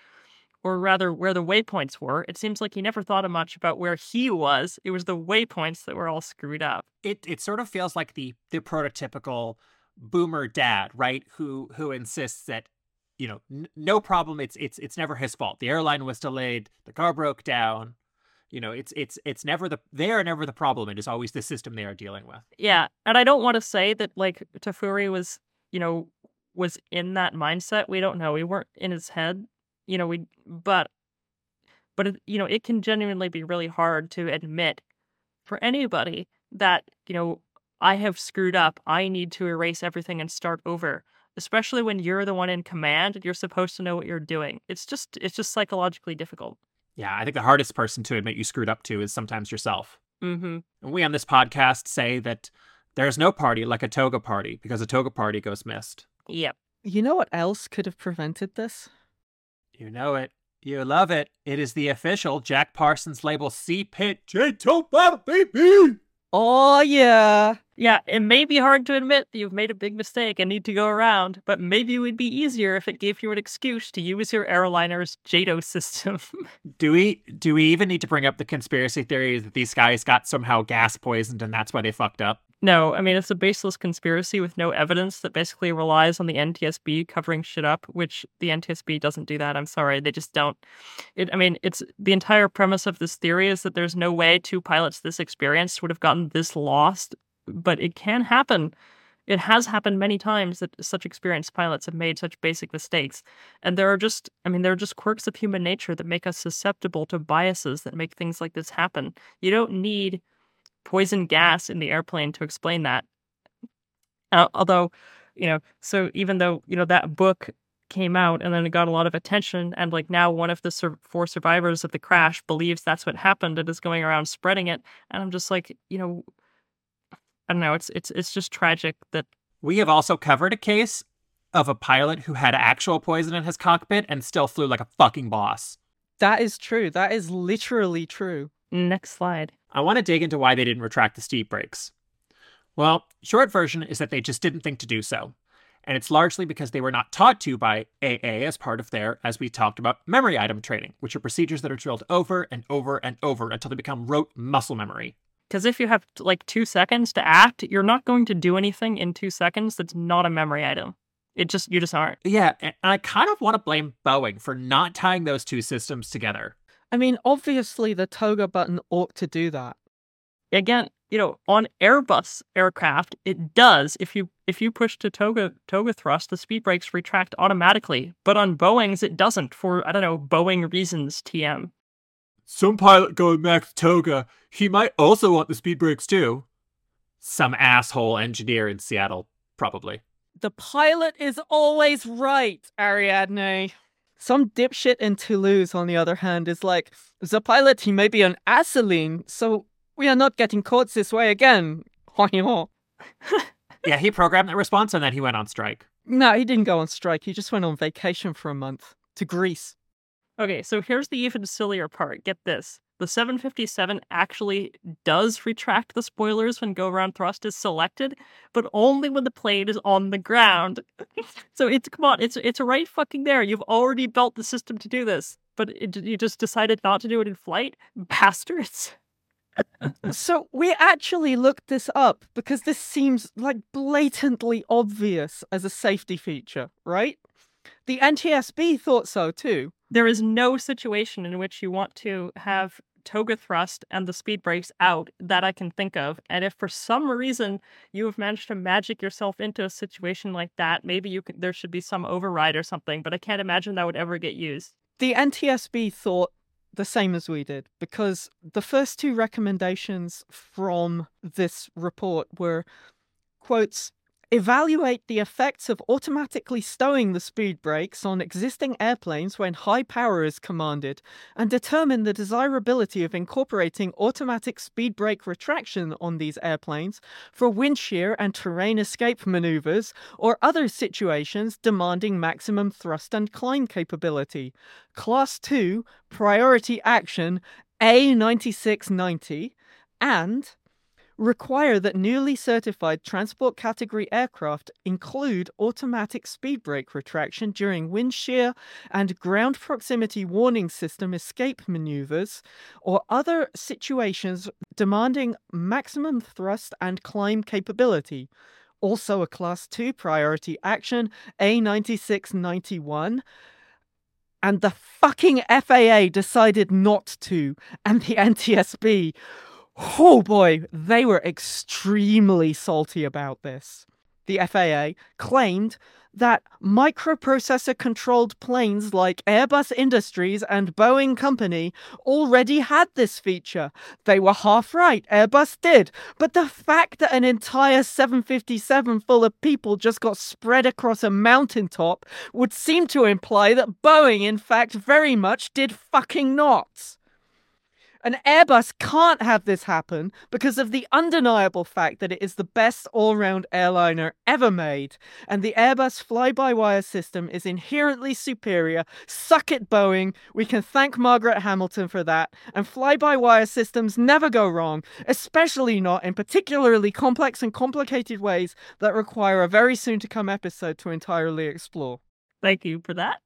Or rather, where the waypoints were. It seems like he never thought much about where he was. It was the waypoints that were all screwed up. It it sort of feels like the the prototypical boomer dad, right? Who who insists that, you know, n- no problem. It's it's it's never his fault. The airline was delayed. The car broke down. You know, it's it's it's never the they are never the problem. It is always the system they are dealing with. Yeah, and I don't want to say that like Tafuri was, you know, was in that mindset. We don't know. We weren't in his head. You know, we, but, but, it, you know, it can genuinely be really hard to admit for anybody that, you know, I have screwed up. I need to erase everything and start over, especially when you're the one in command and you're supposed to know what you're doing. It's just, it's just psychologically difficult. Yeah, I think the hardest person to admit you screwed up to is sometimes yourself. Mm-hmm. And we on this podcast say that there's no party like a toga party because a toga party goes missed. Yep. You know what else could have prevented this? You know it. You love it. It is the official Jack Parsons label C Pit J two five baby. Oh, yeah. Yeah, it may be hard to admit that you've made a big mistake and need to go around, but maybe it would be easier if it gave you an excuse to use your airliner's J D O system. Do we do we even need to bring up the conspiracy theory that these guys got somehow gas poisoned and that's why they fucked up? No, I mean, it's a baseless conspiracy with no evidence that basically relies on the N T S B covering shit up, which the N T S B doesn't do that. I'm sorry. They just don't. It. I mean, it's the entire premise of this theory is that there's no way two pilots this experienced would have gotten this lost, but it can happen. It has happened many times that such experienced pilots have made such basic mistakes. And there are just, I mean, there are just quirks of human nature that make us susceptible to biases that make things like this happen. You don't need poison gas in the airplane to explain that. Uh, although, you know, so even though, you know, that book came out and then it got a lot of attention and like now one of the sur- four survivors of the crash believes that's what happened and is going around spreading it. And I'm just like, you know, I don't know, it's it's it's just tragic that we have also covered a case of a pilot who had actual poison in his cockpit and still flew like a fucking boss. That is true. That is literally true. Next slide. I want to dig into why they didn't retract the steep brakes. Well, short version is that they just didn't think to do so. And it's largely because they were not taught to by A A as part of their, as we talked about, memory item training, which are procedures that are drilled over and over and over until they become rote muscle memory. Because if you have like two seconds to act, you're not going to do anything in two seconds that's not a memory item. It just, you just aren't. Yeah, and I kind of want to blame Boeing for not tying those two systems together. I mean, obviously the toga button ought to do that. Again, you know, on Airbus aircraft, it does. If you if you push to toga toga thrust, the speed brakes retract automatically. But on Boeing's, it doesn't for, I don't know, Boeing reasons, T M. Some pilot going max toga, he might also want the speed brakes too. Some asshole engineer in Seattle, probably. The pilot is always right, Ariadne. Some dipshit in Toulouse, on the other hand, is like, the pilot, he may be an Asaline, so we are not getting caught this way again. Yeah, he programmed the response and then he went on strike. No, he didn't go on strike. He just went on vacation for a month to Greece. Okay, so here's the even sillier part. Get this. The seven fifty-seven actually does retract the spoilers when go-around thrust is selected, but only when the plane is on the ground. So it's, come on, it's it's right fucking there. You've already built the system to do this, but it, you just decided not to do it in flight? Bastards. So we actually looked this up because this seems like blatantly obvious as a safety feature, right? The N T S B thought so too. There is no situation in which you want to have toga thrust and the speed brakes out that I can think of. And if for some reason you have managed to magic yourself into a situation like that, maybe you could, there should be some override or something, but I can't imagine that would ever get used. The N T S B thought the same as we did, because the first two recommendations from this report were, quotes, evaluate the effects of automatically stowing the speed brakes on existing airplanes when high power is commanded, and determine the desirability of incorporating automatic speed brake retraction on these airplanes for wind shear and terrain escape maneuvers or other situations demanding maximum thrust and climb capability. Class two, Priority Action A ninety-six ninety, and require that newly certified transport category aircraft include automatic speed brake retraction during wind shear and ground proximity warning system escape maneuvers or other situations demanding maximum thrust and climb capability. Also a Class two Priority Action A ninety-six ninety-one. And the fucking F A A decided not to, and the N T S B, oh boy, they were extremely salty about this. The F A A claimed that microprocessor-controlled planes like Airbus Industries and Boeing Company already had this feature. They were half right, Airbus did. But the fact that an entire seven fifty-seven full of people just got spread across a mountaintop would seem to imply that Boeing, in fact, very much did fucking not. An Airbus can't have this happen because of the undeniable fact that it is the best all-round airliner ever made, and the Airbus fly-by-wire system is inherently superior. Suck it, Boeing. We can thank Margaret Hamilton for that, and fly-by-wire systems never go wrong, especially not in particularly complex and complicated ways that require a very soon-to-come episode to entirely explore. Thank you for that.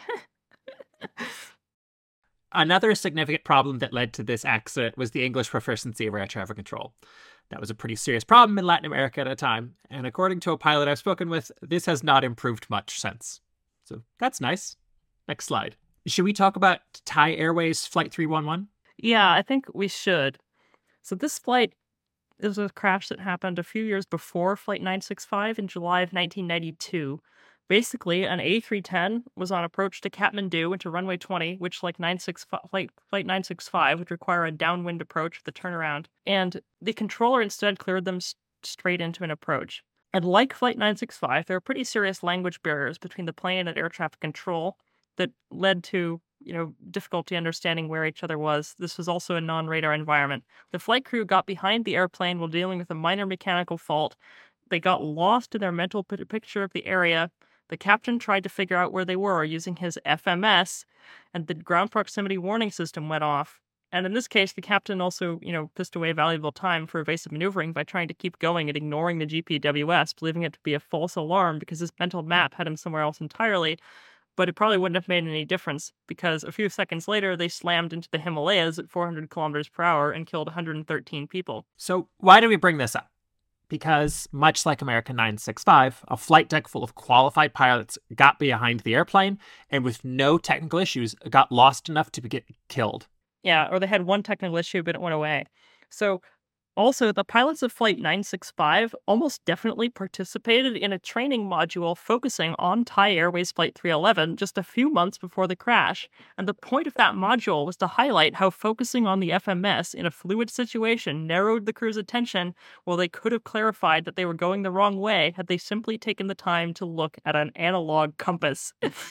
Another significant problem that led to this accident was the English proficiency of air traffic control. That was a pretty serious problem in Latin America at a time, and according to a pilot I've spoken with, this has not improved much since. So that's nice. Next slide. Should we talk about Thai Airways Flight three one one? Yeah, I think we should. So this flight is a crash that happened a few years before Flight nine sixty-five in July of nineteen ninety-two. Basically, an A three ten was on approach to Kathmandu into runway twenty, which, like nine sixty-five, flight, flight nine sixty-five, would require a downwind approach with a turnaround, and the controller instead cleared them st- straight into an approach. And like Flight nine sixty-five, there are pretty serious language barriers between the plane and air traffic control that led to, you know, difficulty understanding where each other was. This was also a non-radar environment. The flight crew got behind the airplane while dealing with a minor mechanical fault. They got lost in their mental p- picture of the area. The captain tried to figure out where they were using his F M S, and the ground proximity warning system went off. And in this case, the captain also, you know, pissed away valuable time for evasive maneuvering by trying to keep going and ignoring the G P W S, believing it to be a false alarm because his mental map had him somewhere else entirely. But it probably wouldn't have made any difference because a few seconds later, they slammed into the Himalayas at four hundred kilometers per hour and killed one hundred thirteen people. So why do we bring this up? Because, much like American nine sixty-five, a flight deck full of qualified pilots got behind the airplane and with no technical issues got lost enough to get killed. Yeah, or they had one technical issue, but it went away. So, also, the pilots of Flight nine sixty-five almost definitely participated in a training module focusing on Thai Airways Flight three eleven just a few months before the crash. And the point of that module was to highlight how focusing on the F M S in a fluid situation narrowed the crew's attention, while they could have clarified that they were going the wrong way had they simply taken the time to look at an analog compass.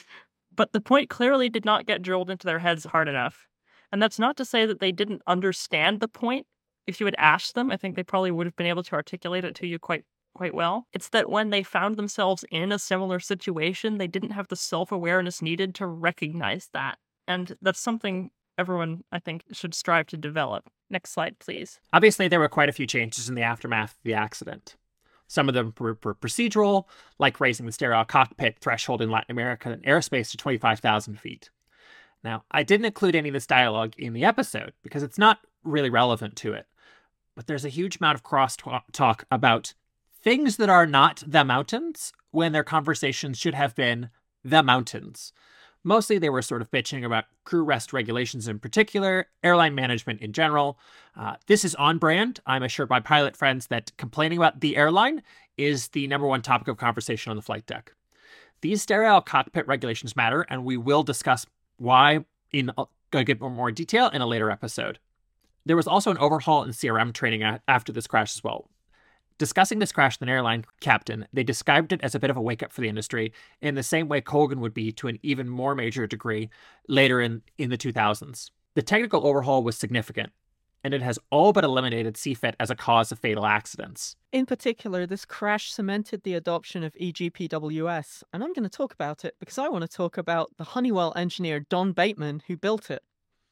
But the point clearly did not get drilled into their heads hard enough. And that's not to say that they didn't understand the point. If you had asked them, I think they probably would have been able to articulate it to you quite quite well. It's that when they found themselves in a similar situation, they didn't have the self-awareness needed to recognize that. And that's something everyone, I think, should strive to develop. Next slide, please. Obviously, there were quite a few changes in the aftermath of the accident. Some of them were, were procedural, like raising the sterile cockpit threshold in Latin America and airspace to twenty-five thousand feet. Now, I didn't include any of this dialogue in the episode because it's not really relevant to it. But there's a huge amount of cross-talk about things that are not the mountains when their conversations should have been the mountains. Mostly they were sort of bitching about crew rest regulations in particular, airline management in general. Uh, this is on brand. I'm assured by pilot friends that complaining about the airline is the number one topic of conversation on the flight deck. These sterile cockpit regulations matter, and we will discuss why in a bit more detail in a later episode. There was also an overhaul in C R M training after this crash as well. Discussing this crash with an airline captain, they described it as a bit of a wake-up for the industry in the same way Colgan would be to an even more major degree later in, in the two thousands. The technical overhaul was significant, and it has all but eliminated C F I T as a cause of fatal accidents. In particular, this crash cemented the adoption of E G P W S, and I'm going to talk about it because I want to talk about the Honeywell engineer Don Bateman who built it.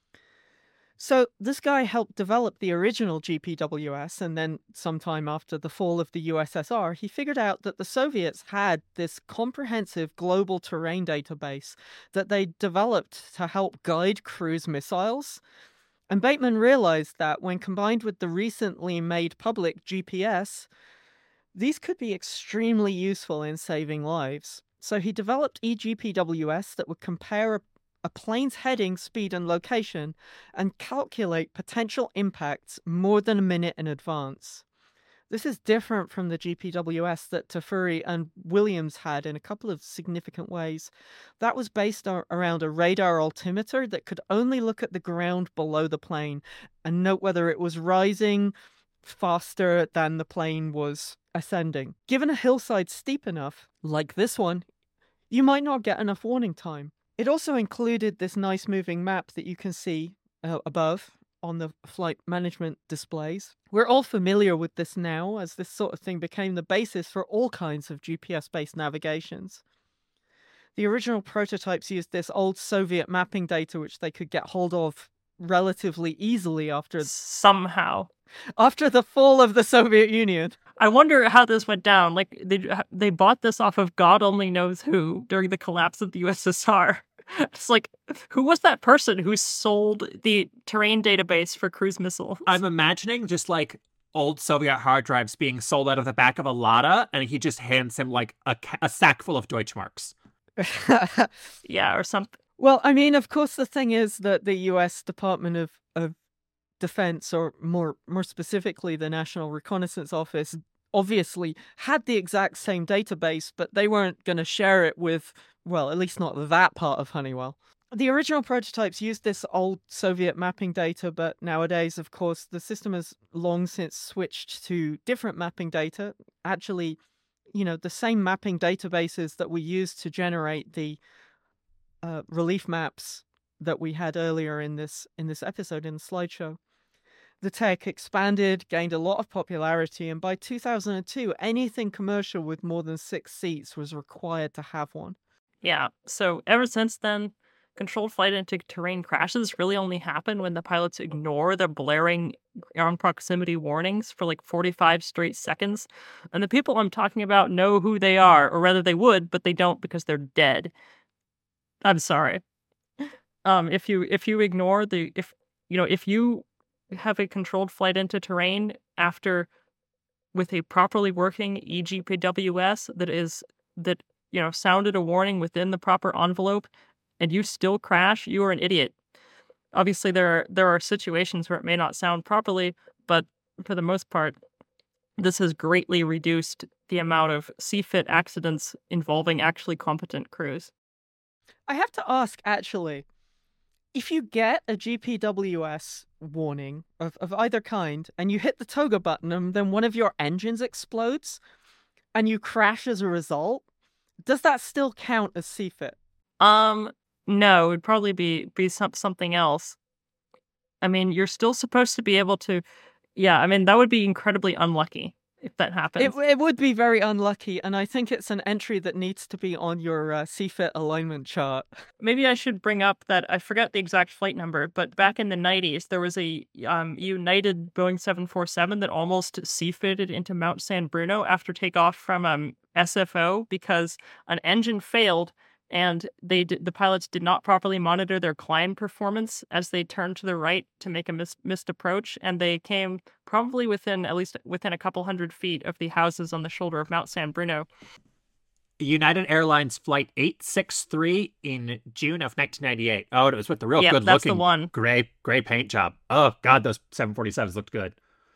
So this guy helped develop the original G P W S, and then sometime after the fall of the U S S R, he figured out that the Soviets had this comprehensive global terrain database that they developed to help guide cruise missiles. And Bateman realized that when combined with the recently made public G P S, these could be extremely useful in saving lives. So he developed E G P W S that would compare a a plane's heading, speed, and location, and calculate potential impacts more than a minute in advance. This is different from the G P W S that Tafuri and Williams had in a couple of significant ways. That was based on, around a radar altimeter that could only look at the ground below the plane and note whether it was rising faster than the plane was ascending. Given a hillside steep enough, like this one, you might not get enough warning time. It also included this nice moving map that you can see uh, above on the flight management displays. We're all familiar with this now, as this sort of thing became the basis for all kinds of G P S-based navigations. The original prototypes used this old Soviet mapping data, which they could get hold of relatively easily after Somehow. after the fall of the Soviet Union. I wonder how this went down. Like, they they bought this off of God only knows who during the collapse of the U S S R. It's like, who was that person who sold the terrain database for cruise missiles? I'm imagining just like old Soviet hard drives being sold out of the back of a Lada, and he just hands him like a, a sack full of Deutschmarks. Yeah, or something. Well, I mean, of course, the thing is that the U S Department of, of Defense, or more more specifically the National Reconnaissance Office, obviously had the exact same database, but they weren't going to share it with, well, at least not that part of Honeywell. The original prototypes used this old Soviet mapping data, but nowadays, of course, the system has long since switched to different mapping data. Actually, you know, the same mapping databases that we used to generate the uh, relief maps that we had earlier in this in this episode, in the slideshow. The tech expanded, gained a lot of popularity, and by two thousand two, anything commercial with more than six seats was required to have one. Yeah, so ever since then, controlled flight into terrain crashes really only happen when the pilots ignore the blaring ground proximity warnings for like forty-five straight seconds. And the people I'm talking about know who they are, or rather they would, but they don't because they're dead. I'm sorry. Um, if you if you ignore the if you know if you have a controlled flight into terrain after with a properly working E G P W S that is that you know sounded a warning within the proper envelope, and you still crash, you are an idiot. Obviously, there are there are situations where it may not sound properly, but for the most part, this has greatly reduced the amount of C F I T accidents involving actually competent crews. I have to ask, actually, if you get a G P W S warning of, of either kind and you hit the toga button and then one of your engines explodes and you crash as a result, does that still count as C F I T? Um, no, it'd probably be, be some, something else. I mean, you're still supposed to be able to, yeah, I mean, that would be incredibly unlucky if that happens. It, it would be very unlucky, and I think it's an entry that needs to be on your uh, C F I T alignment chart. Maybe I should bring up that I forgot the exact flight number, but back in the nineties, there was a um, United Boeing seven forty-seven that almost C F I T'd into Mount San Bruno after takeoff from um, S F O because an engine failed and they did, the pilots did not properly monitor their climb performance as they turned to the right to make a mis- missed approach, and they came probably within at least within a couple hundred feet of the houses on the shoulder of Mount San Bruno. United Airlines Flight eight sixty-three in June of nineteen ninety-eight. Oh, it was with the real Yep, good that's looking the one. gray gray paint job. Oh God, those seven forty-sevens looked good.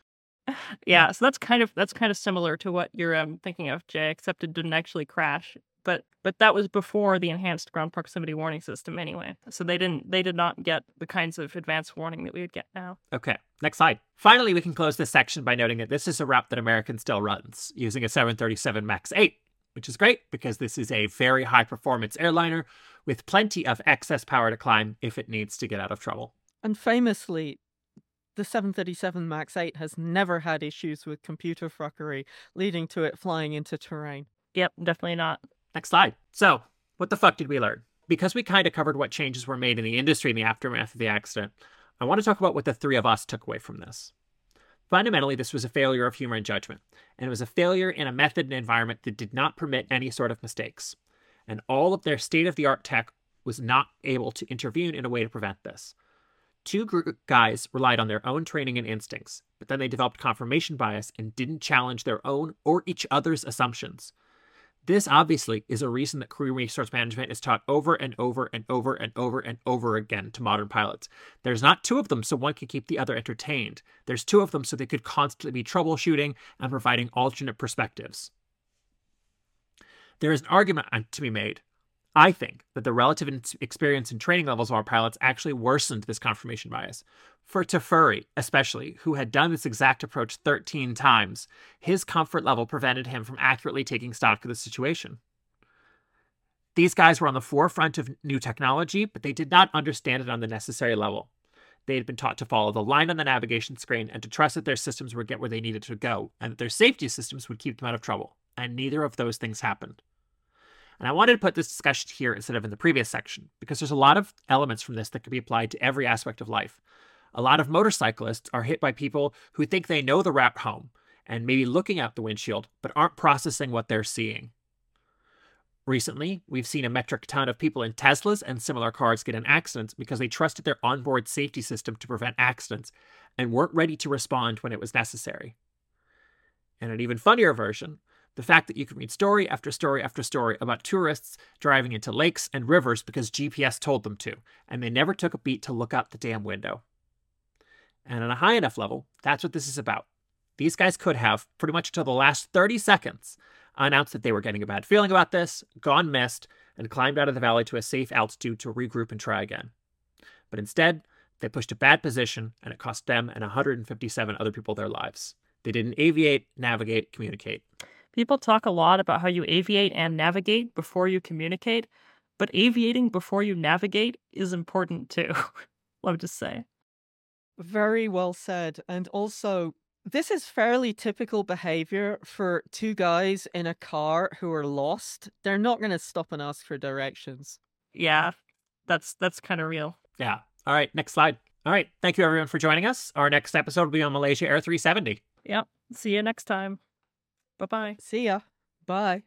Yeah, so that's kind of that's kind of similar to what you're um, thinking of, Jay, except it didn't actually crash. But but that was before the enhanced ground proximity warning system anyway. So they didn't they did not get the kinds of advanced warning that we would get now. Okay, next slide. Finally, we can close this section by noting that this is a route that American still runs using a seven thirty-seven MAX eight, which is great because this is a very high performance airliner with plenty of excess power to climb if it needs to get out of trouble. And famously, the seven thirty-seven MAX eight has never had issues with computer fuckery leading to it flying into terrain. Yep, definitely not. Next slide. So, what the fuck did we learn? Because we kind of covered what changes were made in the industry in the aftermath of the accident, I want to talk about what the three of us took away from this. Fundamentally, this was a failure of humor and judgment, and it was a failure in a method and environment that did not permit any sort of mistakes. And all of their state-of-the-art tech was not able to intervene in a way to prevent this. Two group guys relied on their own training and instincts, but then they developed confirmation bias and didn't challenge their own or each other's assumptions. This obviously is a reason that crew resource management is taught over and over and over and over and over again to modern pilots. There's not two of them so one can keep the other entertained. There's two of them so they could constantly be troubleshooting and providing alternate perspectives. There is an argument to be made, I think, that the relative experience and training levels of our pilots actually worsened this confirmation bias. For Tafuri, especially, who had done this exact approach thirteen times, his comfort level prevented him from accurately taking stock of the situation. These guys were on the forefront of new technology, but they did not understand it on the necessary level. They had been taught to follow the line on the navigation screen and to trust that their systems would get where they needed to go, and that their safety systems would keep them out of trouble. And neither of those things happened. And I wanted to put this discussion here instead of in the previous section, because there's a lot of elements from this that could be applied to every aspect of life. A lot of motorcyclists are hit by people who think they know the route home and maybe looking out the windshield, but aren't processing what they're seeing. Recently, we've seen a metric ton of people in Teslas and similar cars get in accidents because they trusted their onboard safety system to prevent accidents and weren't ready to respond when it was necessary. And an even funnier version, the fact that you can read story after story after story about tourists driving into lakes and rivers because G P S told them to, and they never took a beat to look out the damn window. And on a high enough level, that's what this is about. These guys could have, pretty much until the last thirty seconds, announced that they were getting a bad feeling about this, gone missed, and climbed out of the valley to a safe altitude to regroup and try again. But instead, they pushed a bad position, and it cost them and one hundred fifty-seven other people their lives. They didn't aviate, navigate, communicate. People talk a lot about how you aviate and navigate before you communicate, but aviating before you navigate is important too. Let me just say. Very well said. And also, this is fairly typical behavior for two guys in a car who are lost. They're not going to stop and ask for directions. Yeah, that's that's kind of real. Yeah. All right, next slide. All right, thank you everyone for joining us. Our next episode will be on Malaysia Air three seventy. Yep. See you next time. Bye bye. See ya. Bye.